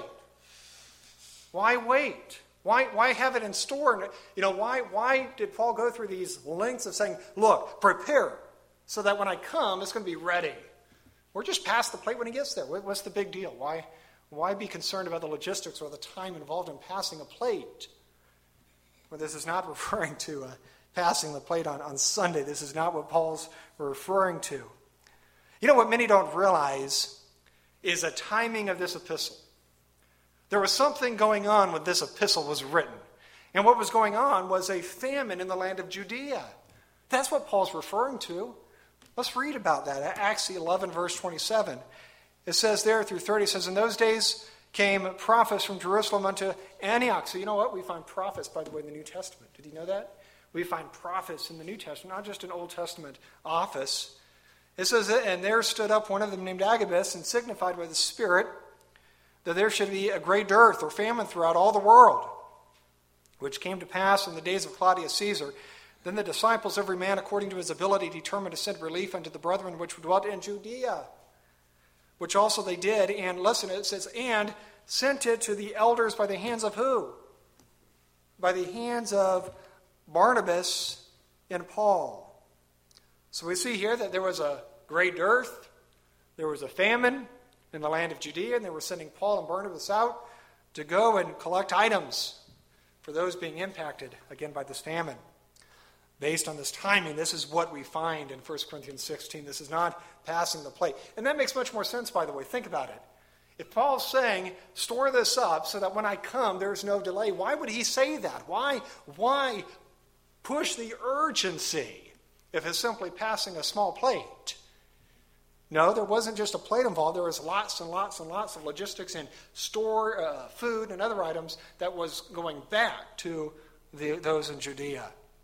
Why wait? Why have it in store? Why did Paul go through these lengths of saying, look, prepare so that when I come, it's going to be ready? Or just pass the plate when he gets there. What's the big deal? Why be concerned about the logistics or the time involved in passing a plate? Well, this is not referring to passing the plate on Sunday. This is not what Paul's referring to. You know what many don't realize is the timing of this epistle. There was something going on when this epistle was written. And what was going on was a famine in the land of Judea. That's what Paul's referring to. Let's read about that. Acts 11, verse 27. It says there through 30, it says, in those days came prophets from Jerusalem unto Antioch. So you know what? We find prophets, by the way, in the New Testament. Did you know that? We find prophets in the New Testament, not just an Old Testament office. It says, and there stood up one of them named Agabus and signified by the Spirit that there should be a great dearth or famine throughout all the world, which came to pass in the days of Claudius Caesar. Then the disciples, every man according to his ability, determined to send relief unto the brethren which dwelt in Judea, which also they did. And listen, it says, and sent it to the elders by the hands of who? By the hands of Barnabas and Paul. So we see here that there was a great dearth, there was a famine in the land of Judea, and they were sending Paul and Barnabas out to go and collect items for those being impacted, again, by this famine. Based on this timing, this is what we find in 1 Corinthians 16. This is not passing the plate. And that makes much more sense, by the way. Think about it. If Paul's saying, store this up so that when I come, there's no delay, why would he say that? Why push the urgency if it's simply passing a small plate? No, there wasn't just a plate involved. There was lots and lots and lots of logistics and store food and other items that was going back to those in Judea.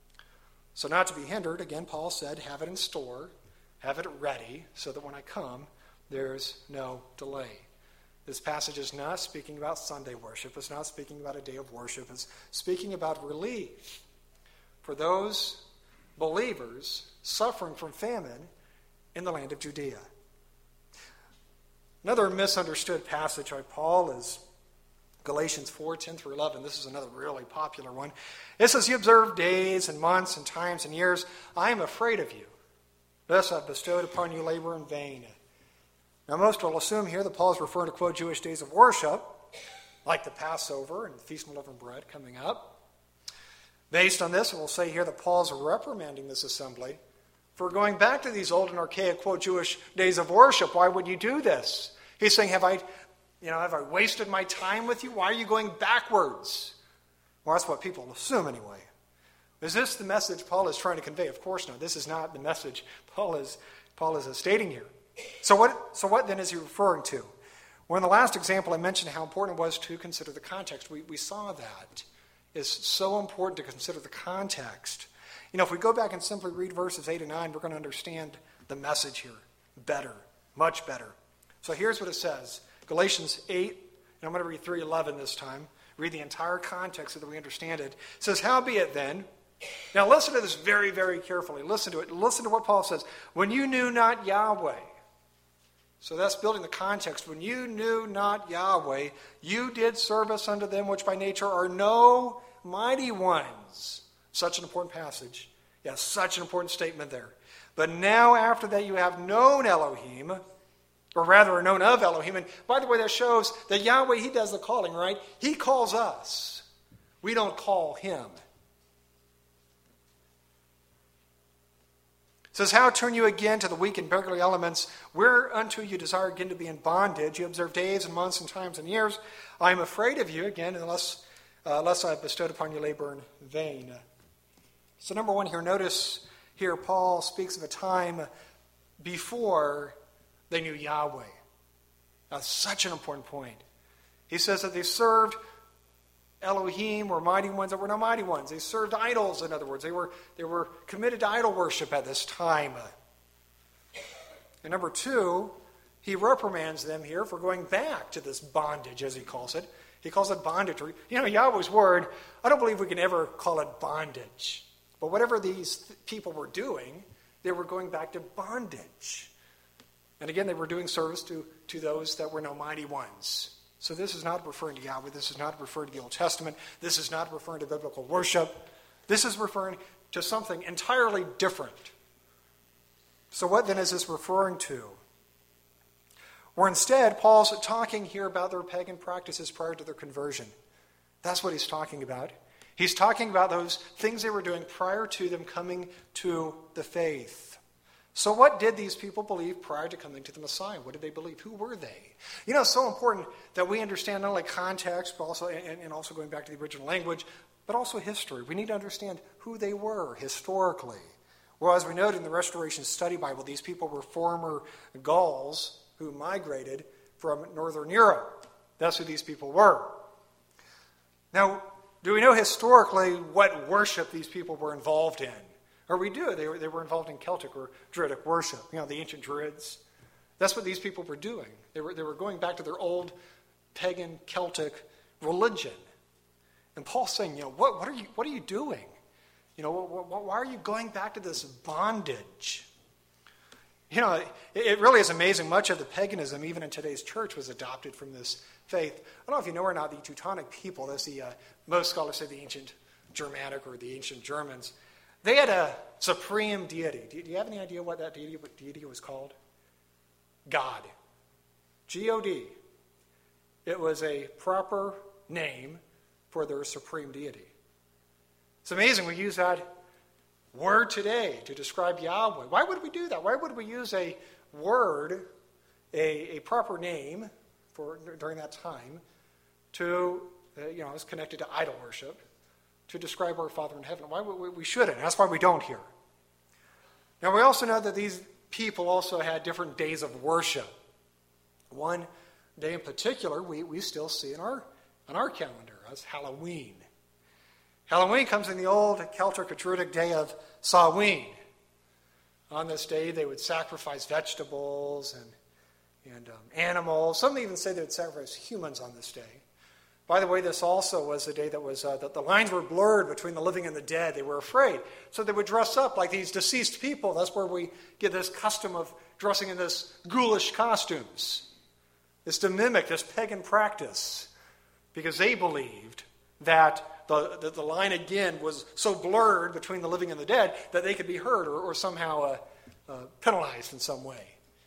So not to be hindered, again, Paul said, have it in store, have it ready, so that when I come, there's no delay. This passage is not speaking about Sunday worship. It's not speaking about a day of worship. It's speaking about relief for those believers suffering from famine in the land of Judea. Another misunderstood passage by Paul is Galatians 4, 10 through 11. This is another really popular one. It says, you observe days and months and times and years. I am afraid of you. Thus I have bestowed upon you labor in vain. Now most will assume here that Paul is referring to, quote, Jewish days of worship, like the Passover and the Feast of Unleavened Bread coming up. Based on this, we'll say here that Paul's reprimanding this assembly for going back to these old and archaic, quote, Jewish days of worship. Why would you do this? He's saying, have I wasted my time with you? Why are you going backwards? Well, that's what people assume anyway. Is this the message Paul is trying to convey? Of course not. This is not the message Paul is stating here. So what then is he referring to? Well, in the last example, I mentioned how important it was to consider the context. We saw that. It's so important to consider the context. If we go back and simply read verses 8 and 9, we're going to understand the message here better, much better. So here's what it says. Galatians 8, and I'm going to read 3:11 this time. Read the entire context so that we understand it. It says, howbeit then, now listen to this very, very carefully. Listen to it. Listen to what Paul says. When you knew not Yahweh. So that's building the context. When you knew not Yahweh, you did service unto them which by nature are no mighty ones. Such an important passage. Yes, such an important statement there. But now after that you have known Elohim, or rather are known of Elohim. And by the way, that shows that Yahweh, he does the calling, right? He calls us. We don't call him. It says, how turn you again to the weak and beggarly elements, whereunto you desire again to be in bondage? You observe days and months and times and years. I am afraid of you, again, unless I have bestowed upon you labor in vain. So number one here, notice here Paul speaks of a time before they knew Yahweh. That's such an important point. He says that they served Elohim, were mighty ones that were no mighty ones. They served idols, in other words. They were committed to idol worship at this time. And number two, he reprimands them here for going back to this bondage, as he calls it. He calls it bondage. You know, Yahweh's word, I don't believe we can ever call it bondage. But whatever these people were doing, they were going back to bondage. And again, they were doing service to those that were no mighty ones. So this is not referring to Yahweh. This is not referring to the Old Testament. This is not referring to biblical worship. This is referring to something entirely different. So what then is this referring to? Or instead, Paul's talking here about their pagan practices prior to their conversion. That's what he's talking about. He's talking about those things they were doing prior to them coming to the faith. So what did these people believe prior to coming to the Messiah? What did they believe? Who were they? You know, it's so important that we understand not only context, but also, and also going back to the original language, but also history. We need to understand who they were historically. Well, as we noted in the Restoration Study Bible, these people were former Gauls who migrated from Northern Europe. That's who these people were. Now, do we know historically what worship these people were involved in? Or we do. They were involved in Celtic or Druidic worship. You know, the ancient Druids. That's what these people were doing. They were going back to their old pagan Celtic religion. And Paul's saying, you know, what are you doing? You know, why are you going back to this bondage? You know, it really is amazing. Much of the paganism, even in today's church, was adopted from this faith. I don't know if you know or not, the Teutonic people, that's most scholars say the ancient Germanic or the ancient Germans, they had a supreme deity. Do you have any idea what that deity was called? God. G-O-D. It was a proper name for their supreme deity. It's amazing we use that word today to describe Yahweh. Why would we do that? Why would we use a word, a proper name for during that time to, it's connected to idol worship, to describe our Father in heaven? Why would we shouldn't? That's why we don't here. Now we also know that these people also had different days of worship. One day in particular we still see on our calendar as Halloween. Halloween comes in the old Celtic or Druidic day of Samhain. On this day, they would sacrifice vegetables and animals. Some even say they would sacrifice humans on this day. By the way, this also was the day that the lines were blurred between the living and the dead. They were afraid. So they would dress up like these deceased people. That's where we get this custom of dressing in this ghoulish costumes. It's to mimic this pagan practice because they believed that the line again was so blurred between the living and the dead that they could be hurt or somehow penalized in some way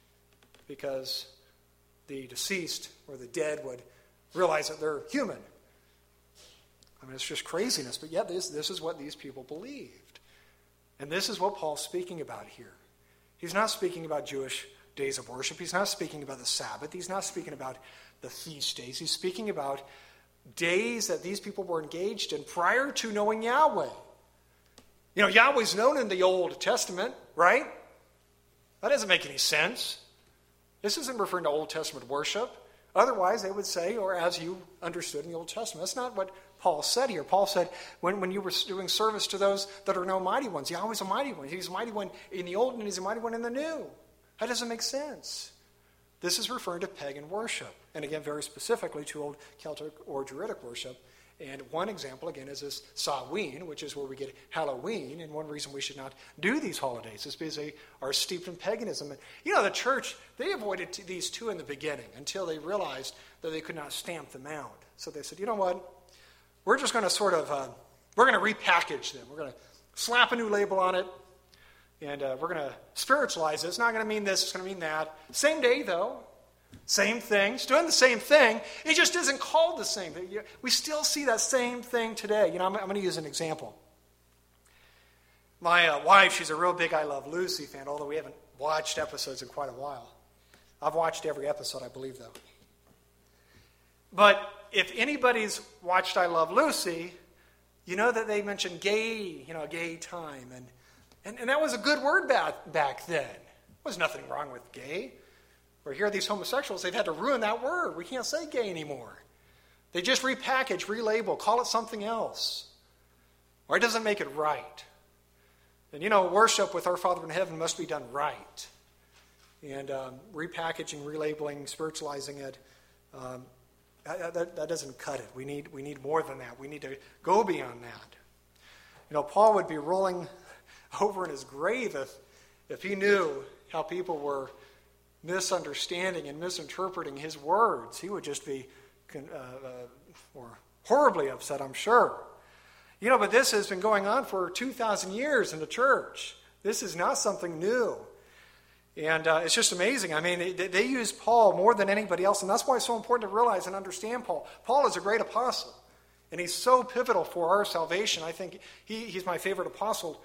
because the deceased or the dead would realize that they're human. I mean, it's just craziness, but yet this is what these people believed. And this is what Paul's speaking about here. He's not speaking about Jewish days of worship. He's not speaking about the Sabbath. He's not speaking about the feast days. He's speaking about days that these people were engaged in prior to knowing Yahweh. You know, Yahweh's known in the Old Testament, right? That doesn't make any sense. This isn't referring to Old Testament worship. Otherwise, they would say, or as you understood in the Old Testament. That's not what Paul said here. Paul said, when you were doing service to those that are no mighty ones, Yahweh's a mighty one. He's a mighty one in the Old and he's a mighty one in the New. That doesn't make sense. This is referring to pagan worship. And again, very specifically to Old Celtic or Druidic worship. And one example, again, is this Samhain, which is where we get Halloween. And one reason we should not do these holidays is because they are steeped in paganism. And, the church, they avoided these two in the beginning until they realized that they could not stamp them out. So they said, you know what? We're just going to we're going to repackage them. We're going to slap a new label on it. And we're going to spiritualize it. It's not going to mean this, it's going to mean that. Same day, though. Same thing. It's doing the same thing. It just isn't called the same thing. We still see that same thing today. I'm going to use an example. My wife, she's a real big I Love Lucy fan, although we haven't watched episodes in quite a while. I've watched every episode, I believe, though. But if anybody's watched I Love Lucy, you know that they mention gay, gay time. And that was a good word back then. There was nothing wrong with gay. Or here are these homosexuals, they've had to ruin that word. We can't say gay anymore. They just repackage, relabel, call it something else. Or it doesn't make it right. And worship with our Father in heaven must be done right. and repackaging, relabeling, spiritualizing it, that doesn't cut it. We need more than that. We need to go beyond that. Paul would be rolling over in his grave if he knew how people were misunderstanding and misinterpreting his words. He would just be horribly upset, I'm sure. But this has been going on for 2,000 years in the church. This is not something new. And it's just amazing. I mean, they use Paul more than anybody else, and that's why it's so important to realize and understand Paul. Paul is a great apostle, and he's so pivotal for our salvation. I think he's my favorite apostle,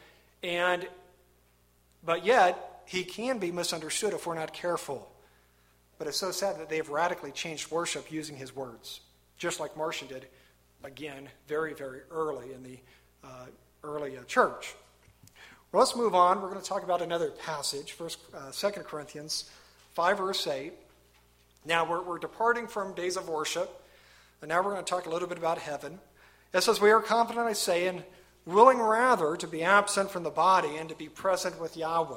but yet he can be misunderstood if we're not careful. But it's so sad that they have radically changed worship using his words, just like Marcion did, again, very, very early in the early church. Well, let's move on. We're going to talk about another passage, 2 Corinthians 5, verse 8. Now, we're departing from days of worship, and now we're going to talk a little bit about heaven. It says, "We are confident, I say, and willing rather to be absent from the body and to be present with Yahweh."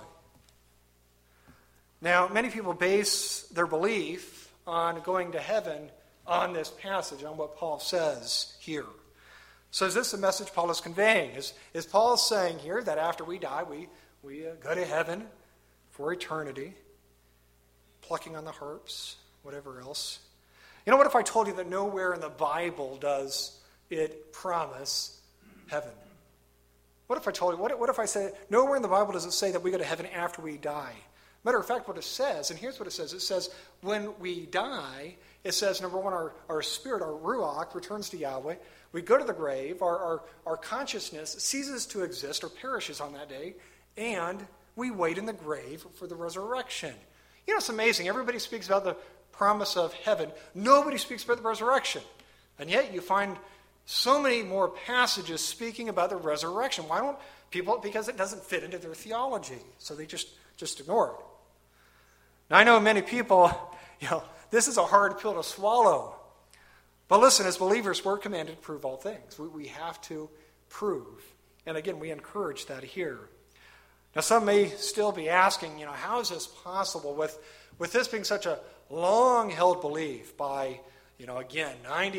Now, many people base their belief on going to heaven on this passage, on what Paul says here. So is this the message Paul is conveying? Is Paul saying here that after we die, we go to heaven for eternity, plucking on the harps, whatever else? What if I told you that nowhere in the Bible does it promise heaven? What if I told you, what if I said, nowhere in the Bible does it say that we go to heaven after we die? Matter of fact, what it says, and here's what it says when we die, it says, number one, our spirit, our ruach, returns to Yahweh. We go to the grave, our consciousness ceases to exist or perishes on that day, and we wait in the grave for the resurrection. It's amazing. Everybody speaks about the promise of heaven. Nobody speaks about the resurrection. And yet you find so many more passages speaking about the resurrection. Why don't people? Because it doesn't fit into their theology. So they just ignore it. Now, I know many people, this is a hard pill to swallow. But listen, as believers, we're commanded to prove all things. We have to prove. And again, we encourage that here. Now, some may still be asking, how is this possible with this being such a long-held belief by, again,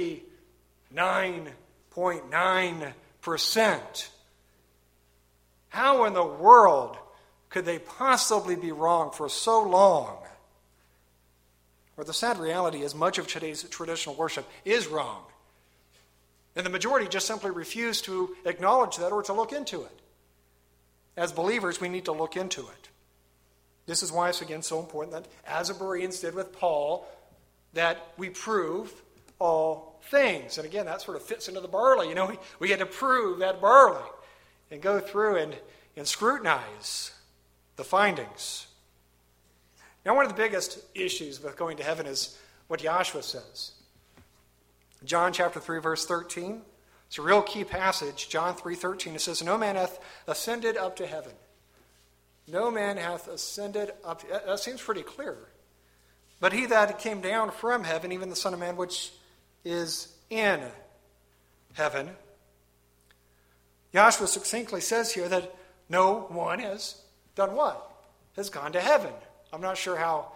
99.9%? How in the world could they possibly be wrong for so long? Or the sad reality is much of today's traditional worship is wrong. And the majority just simply refuse to acknowledge that or to look into it. As believers, we need to look into it. This is why it's, again, so important that, as the Bereans did with Paul, that we prove all things. And again, that sort of fits into the barley. We had to prove that barley and go through and scrutinize the findings. Now, one of the biggest issues with going to heaven is what Joshua says. John chapter 3, verse 13. It's a real key passage. John 3:13. It says, "No man hath ascended up to heaven." No man hath ascended up. That seems pretty clear. But he that came down from heaven, even the Son of Man, which is in heaven. Joshua succinctly says here that no one has done what? Has gone to heaven. I'm not sure how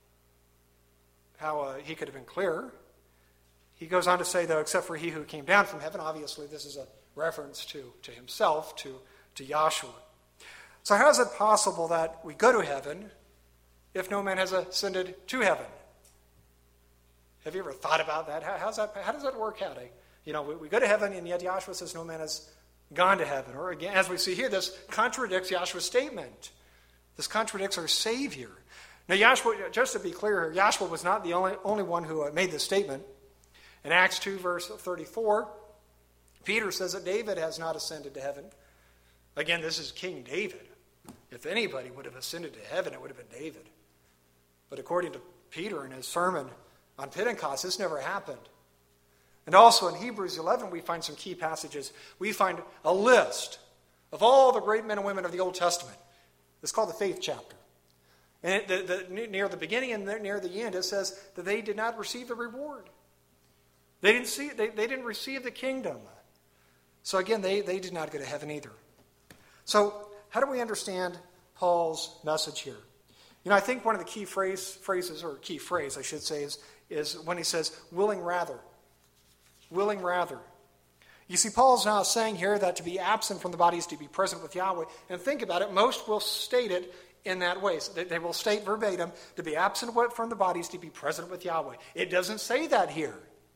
he could have been clearer. He goes on to say, though, except for he who came down from heaven. Obviously, this is a reference to himself, to Joshua. So how is it possible that we go to heaven if no man has ascended to heaven? Have you ever thought about that? How does that work out? We go to heaven, and yet Joshua says no man has gone to heaven. Or again, as we see here, this contradicts Joshua's statement. This contradicts our Savior. Now, Joshua, just to be clear here, Joshua was not the only one who made this statement. In Acts 2, verse 34, Peter says that David has not ascended to heaven. Again, this is King David. If anybody would have ascended to heaven, it would have been David. But according to Peter in his sermon on Pentecost, this never happened. And also in Hebrews 11, we find some key passages. We find a list of all the great men and women of the Old Testament. It's called the Faith chapter. And near the beginning and near the end, it says that they did not receive the reward. They didn't receive the kingdom. So again, they did not go to heaven either. So how do we understand Paul's message here? I think one of the key phrases, or key phrase, I should say, is when he says, willing rather. Willing rather. You see, Paul's now saying here that to be absent from the body is to be present with Yahweh. And think about it, most will state it in that way. So they will state verbatim, to be absent from the body is to be present with Yahweh. It doesn't say that here.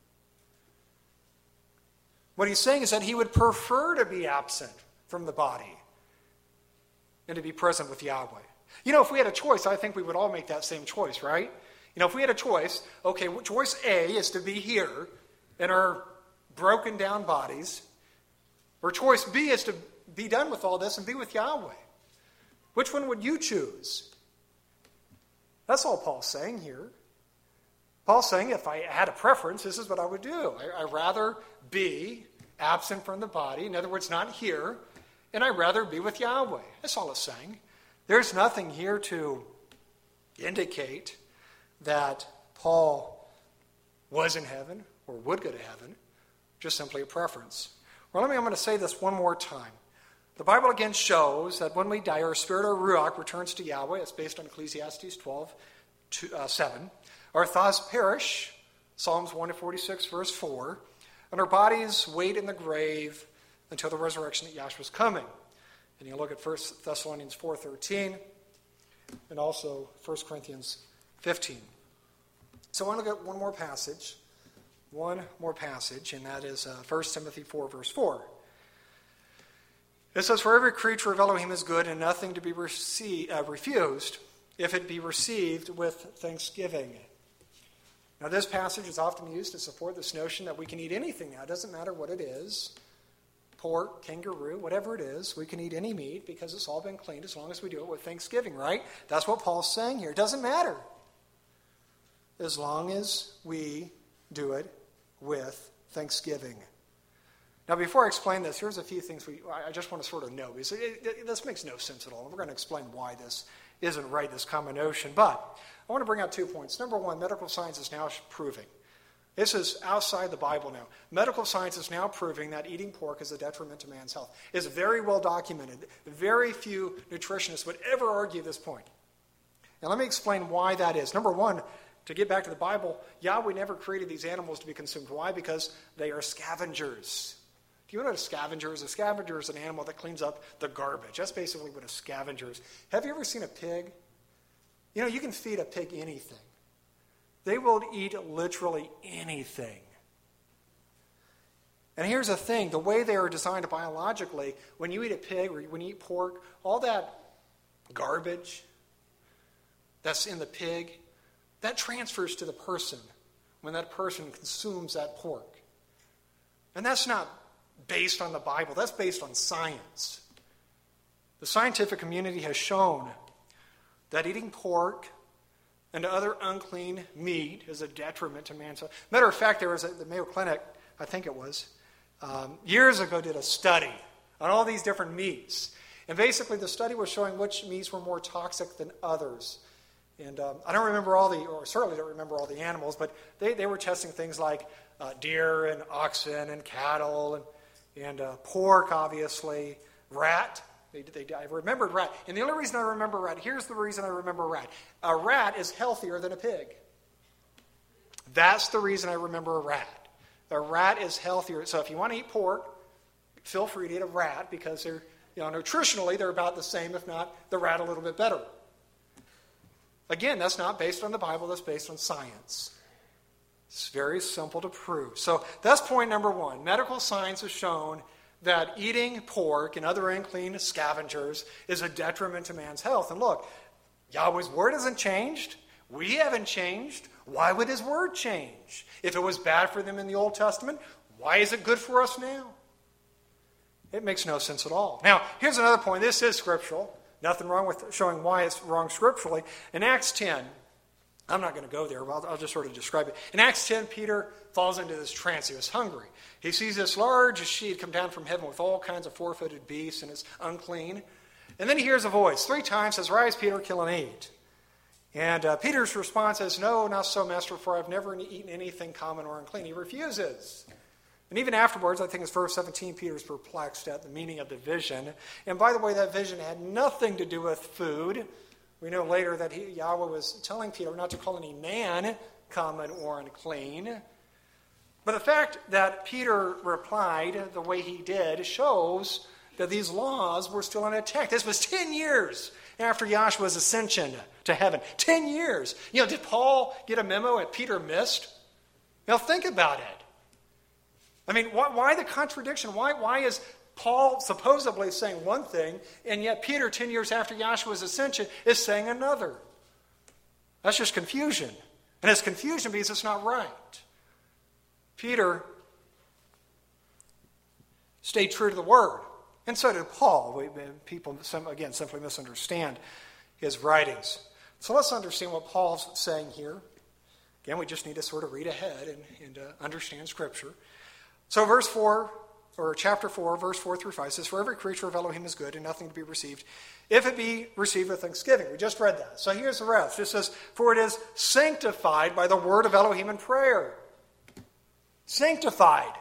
What he's saying is that he would prefer to be absent from the body and to be present with Yahweh. If we had a choice, I think we would all make that same choice, right? If we had a choice, okay, choice A is to be here in our broken down bodies, or choice B is to be done with all this and be with Yahweh. Which one would you choose? That's all Paul's saying here. Paul's saying if I had a preference, this is what I would do. I'd rather be absent from the body, in other words, not here, and I'd rather be with Yahweh. That's all it's saying. There's nothing here to indicate that Paul was in heaven or would go to heaven, just simply a preference. Well, I'm going to say this one more time. The Bible again shows that when we die, our spirit, or ruach, returns to Yahweh. It's based on Ecclesiastes 12:7. Our thoughts perish, Psalms 146, verse 4, and our bodies wait in the grave until the resurrection that Yahshua's coming. And you look at 1 Thessalonians 4:13 and also 1 Corinthians 15. So I want to look at one more passage, and that is 1 Timothy 4, verse 4. It says, for every creature of Elohim is good, and nothing to be refused if it be received with thanksgiving. Now, this passage is often used to support this notion that we can eat anything now. It doesn't matter what it is. Pork, kangaroo, whatever it is, we can eat any meat because it's all been cleaned as long as we do it with thanksgiving, right? That's what Paul's saying here. It doesn't matter as long as we do it with thanksgiving. Now, before I explain this, here's a few things I just want to sort of know, because this makes no sense at all. We're going to explain why this isn't right, this common notion. But I want to bring out 2 points. Number one, medical science is now proving. This is outside the Bible now. Medical science is now proving that eating pork is a detriment to man's health. It's very well documented. Very few nutritionists would ever argue this point. Now, let me explain why that is. Number one, to get back to the Bible, Yahweh never created these animals to be consumed. Why? Because they are scavengers. Do you know what a scavenger is? A scavenger is an animal that cleans up the garbage. That's basically what a scavenger is. Have you ever seen a pig? You can feed a pig anything. They will eat literally anything. And here's the thing. The way they are designed biologically, when you eat a pig or when you eat pork, all that garbage that's in the pig, that transfers to the person when that person consumes that pork. And that's not based on the Bible. That's based on science. The scientific community has shown that eating pork and other unclean meat is a detriment to man's health. Matter of fact, there was the Mayo Clinic, I think it was, years ago did a study on all these different meats. And basically the study was showing which meats were more toxic than others. And I don't remember or certainly don't remember all the animals, but they were testing things like deer and oxen and cattle and pork, obviously, rat. I remembered rat. And the only reason I remember rat, here's the reason I remember rat. A rat is healthier than a pig. That's the reason I remember a rat. A rat is healthier. So if you want to eat pork, feel free to eat a rat because they're, nutritionally they're about the same, if not the rat a little bit better. Again, that's not based on the Bible, that's based on science. It's very simple to prove. So that's point number one. Medical science has shown that eating pork and other unclean scavengers is a detriment to man's health. And look, Yahweh's word hasn't changed. We haven't changed. Why would his word change? If it was bad for them in the Old Testament, why is it good for us now? It makes no sense at all. Now, here's another point. This is scriptural. Nothing wrong with showing why it's wrong scripturally. In Acts 10, I'm not going to go there, but I'll just sort of describe it. In Acts 10, Peter falls into this trance. He was hungry. He sees this large sheet come down from heaven with all kinds of four-footed beasts, and it's unclean. And then he hears a voice. 3 times says, "Rise, Peter, kill and eat." And Peter's response is, "No, not so, Master, for I've never eaten anything common or unclean." He refuses. And even afterwards, I think it's verse 17, Peter's perplexed at the meaning of the vision. And by the way, that vision had nothing to do with food. We know later that Yahweh was telling Peter not to call any man common or unclean. But the fact that Peter replied the way he did shows that these laws were still in effect. This was 10 years after Yahshua's ascension to heaven. 10 years. Did Paul get a memo that Peter missed? Think about it. I mean, why the contradiction? Why is Paul supposedly saying one thing, and yet Peter, 10 years after Yahshua's ascension, is saying another? That's just confusion. And it's confusion because it's not right. Peter stayed true to the Word, and so did Paul. People, again, simply misunderstand his writings. So let's understand what Paul's saying here. Again, we just need to sort of read ahead and understand Scripture. So chapter 4, verse 4 through 5 says, "For every creature of Elohim is good, and nothing to be received, if it be received with thanksgiving." We just read that. So here's the rest. It says, "For it is sanctified by the word of Elohim in prayer." Sanctified.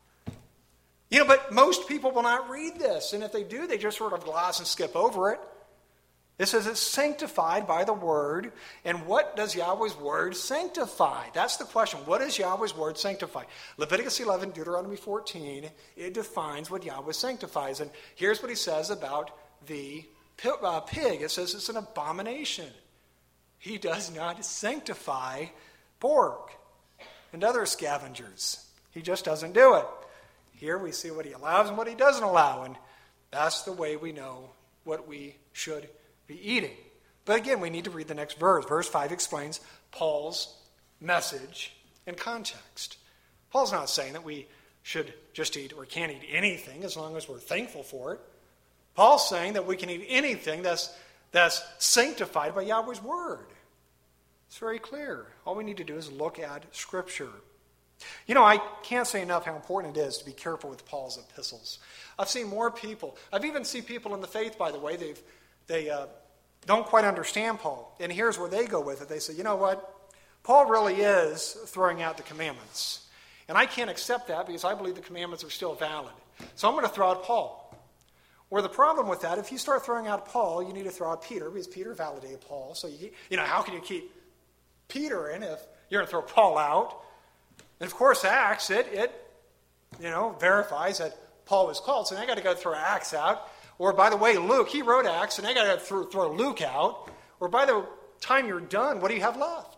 But most people will not read this. And if they do, they just sort of gloss and skip over it. It says it's sanctified by the word. And what does Yahweh's word sanctify? That's the question. What does Yahweh's word sanctify? Leviticus 11, Deuteronomy 14, it defines what Yahweh sanctifies. And here's what he says about the pig. It says it's an abomination. He does not sanctify pork and other scavengers. He just doesn't do it. Here we see what he allows and what he doesn't allow. And that's the way we know what we should be eating. But again, we need to read the next verse. Verse 5 explains Paul's message and context. Paul's not saying that we should just eat or can't eat anything as long as we're thankful for it. Paul's saying that we can eat anything that's sanctified by Yahweh's word. It's very clear. All we need to do is look at Scripture. I can't say enough how important it is to be careful with Paul's epistles. I've seen more people. I've even seen people in the faith, by the way, they don't quite understand Paul. And here's where they go with it. They say, you know what? Paul really is throwing out the commandments. And I can't accept that because I believe the commandments are still valid. So I'm going to throw out Paul. Or the problem with that, if you start throwing out Paul, you need to throw out Peter because Peter validated Paul. So, how can you keep Peter in if you're going to throw Paul out? And of course, Acts, it verifies that Paul was called. So now I got to go throw Acts out. Or by the way, Luke, he wrote Acts, and I got to throw Luke out. Or by the time you're done, what do you have left?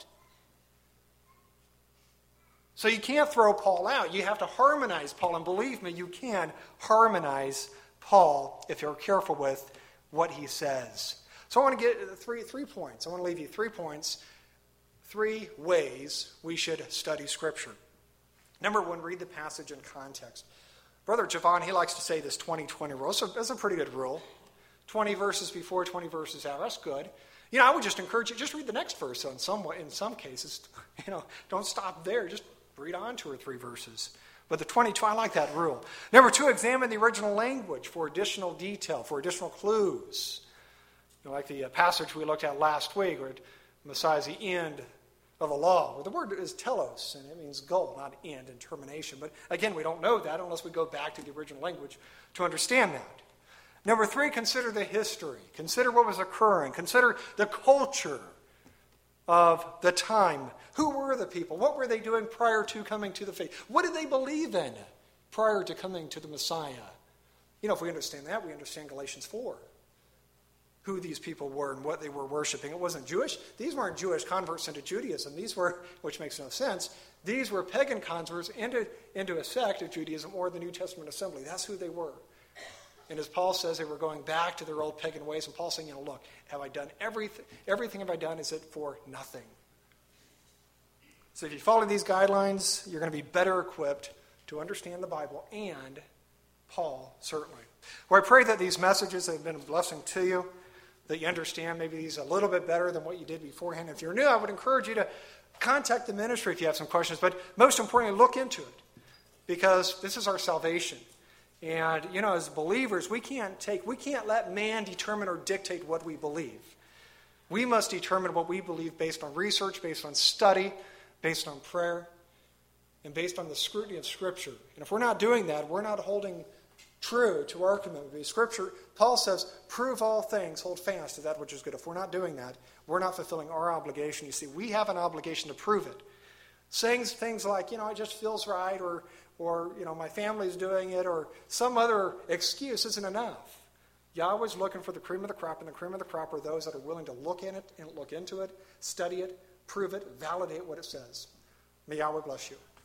So you can't throw Paul out. You have to harmonize Paul. And believe me, you can harmonize Paul if you're careful with what he says. So I want to get three points. I want to leave you 3 points, 3 ways we should study Scripture. Number 1, read the passage in context. Brother Javon, he likes to say this 20-20 rule. So that's a pretty good rule. 20 verses before, 20 verses after. That's good. I would just encourage you, just read the next verse. So in some cases, don't stop there. Just read on 2 or 3 verses. But the 20, I like that rule. Number 2, examine the original language for additional detail, for additional clues. Like the passage we looked at last week, where Messiah is the end of the law, where the word is telos, and it means goal, not end and termination. But again, we don't know that unless we go back to the original language to understand that. Number 3, consider the history. Consider what was occurring. Consider the culture of the time. Who were the people? What were they doing prior to coming to the faith? What did they believe in prior to coming to the Messiah? If we understand that, we understand Galatians 4. Who these people were and what they were worshiping. It wasn't Jewish. These weren't Jewish converts into Judaism. These were, which makes no sense, these were pagan converts into a sect of Judaism or the New Testament assembly. That's who they were. And as Paul says, they were going back to their old pagan ways. And Paul's saying, look, have I done everything? Everything have I done? Is it for nothing? So if you follow these guidelines, you're going to be better equipped to understand the Bible and Paul, certainly. Well, I pray that these messages have been a blessing to you, that you understand maybe these a little bit better than what you did beforehand. If you're new, I would encourage you to contact the ministry if you have some questions. But most importantly, look into it, because this is our salvation. And, as believers, we can't let man determine or dictate what we believe. We must determine what we believe based on research, based on study, based on prayer, and based on the scrutiny of Scripture. And if we're not doing that, we're not holding true to our commitment. Because Scripture, Paul says, prove all things, hold fast to that which is good. If we're not doing that, we're not fulfilling our obligation. You see, we have an obligation to prove it. Saying things like, it just feels right, or my family's doing it, or some other excuse isn't enough. Yahweh's looking for the cream of the crop, and the cream of the crop are those that are willing to look in it and look into it, study it, prove it, validate what it says. May Yahweh bless you.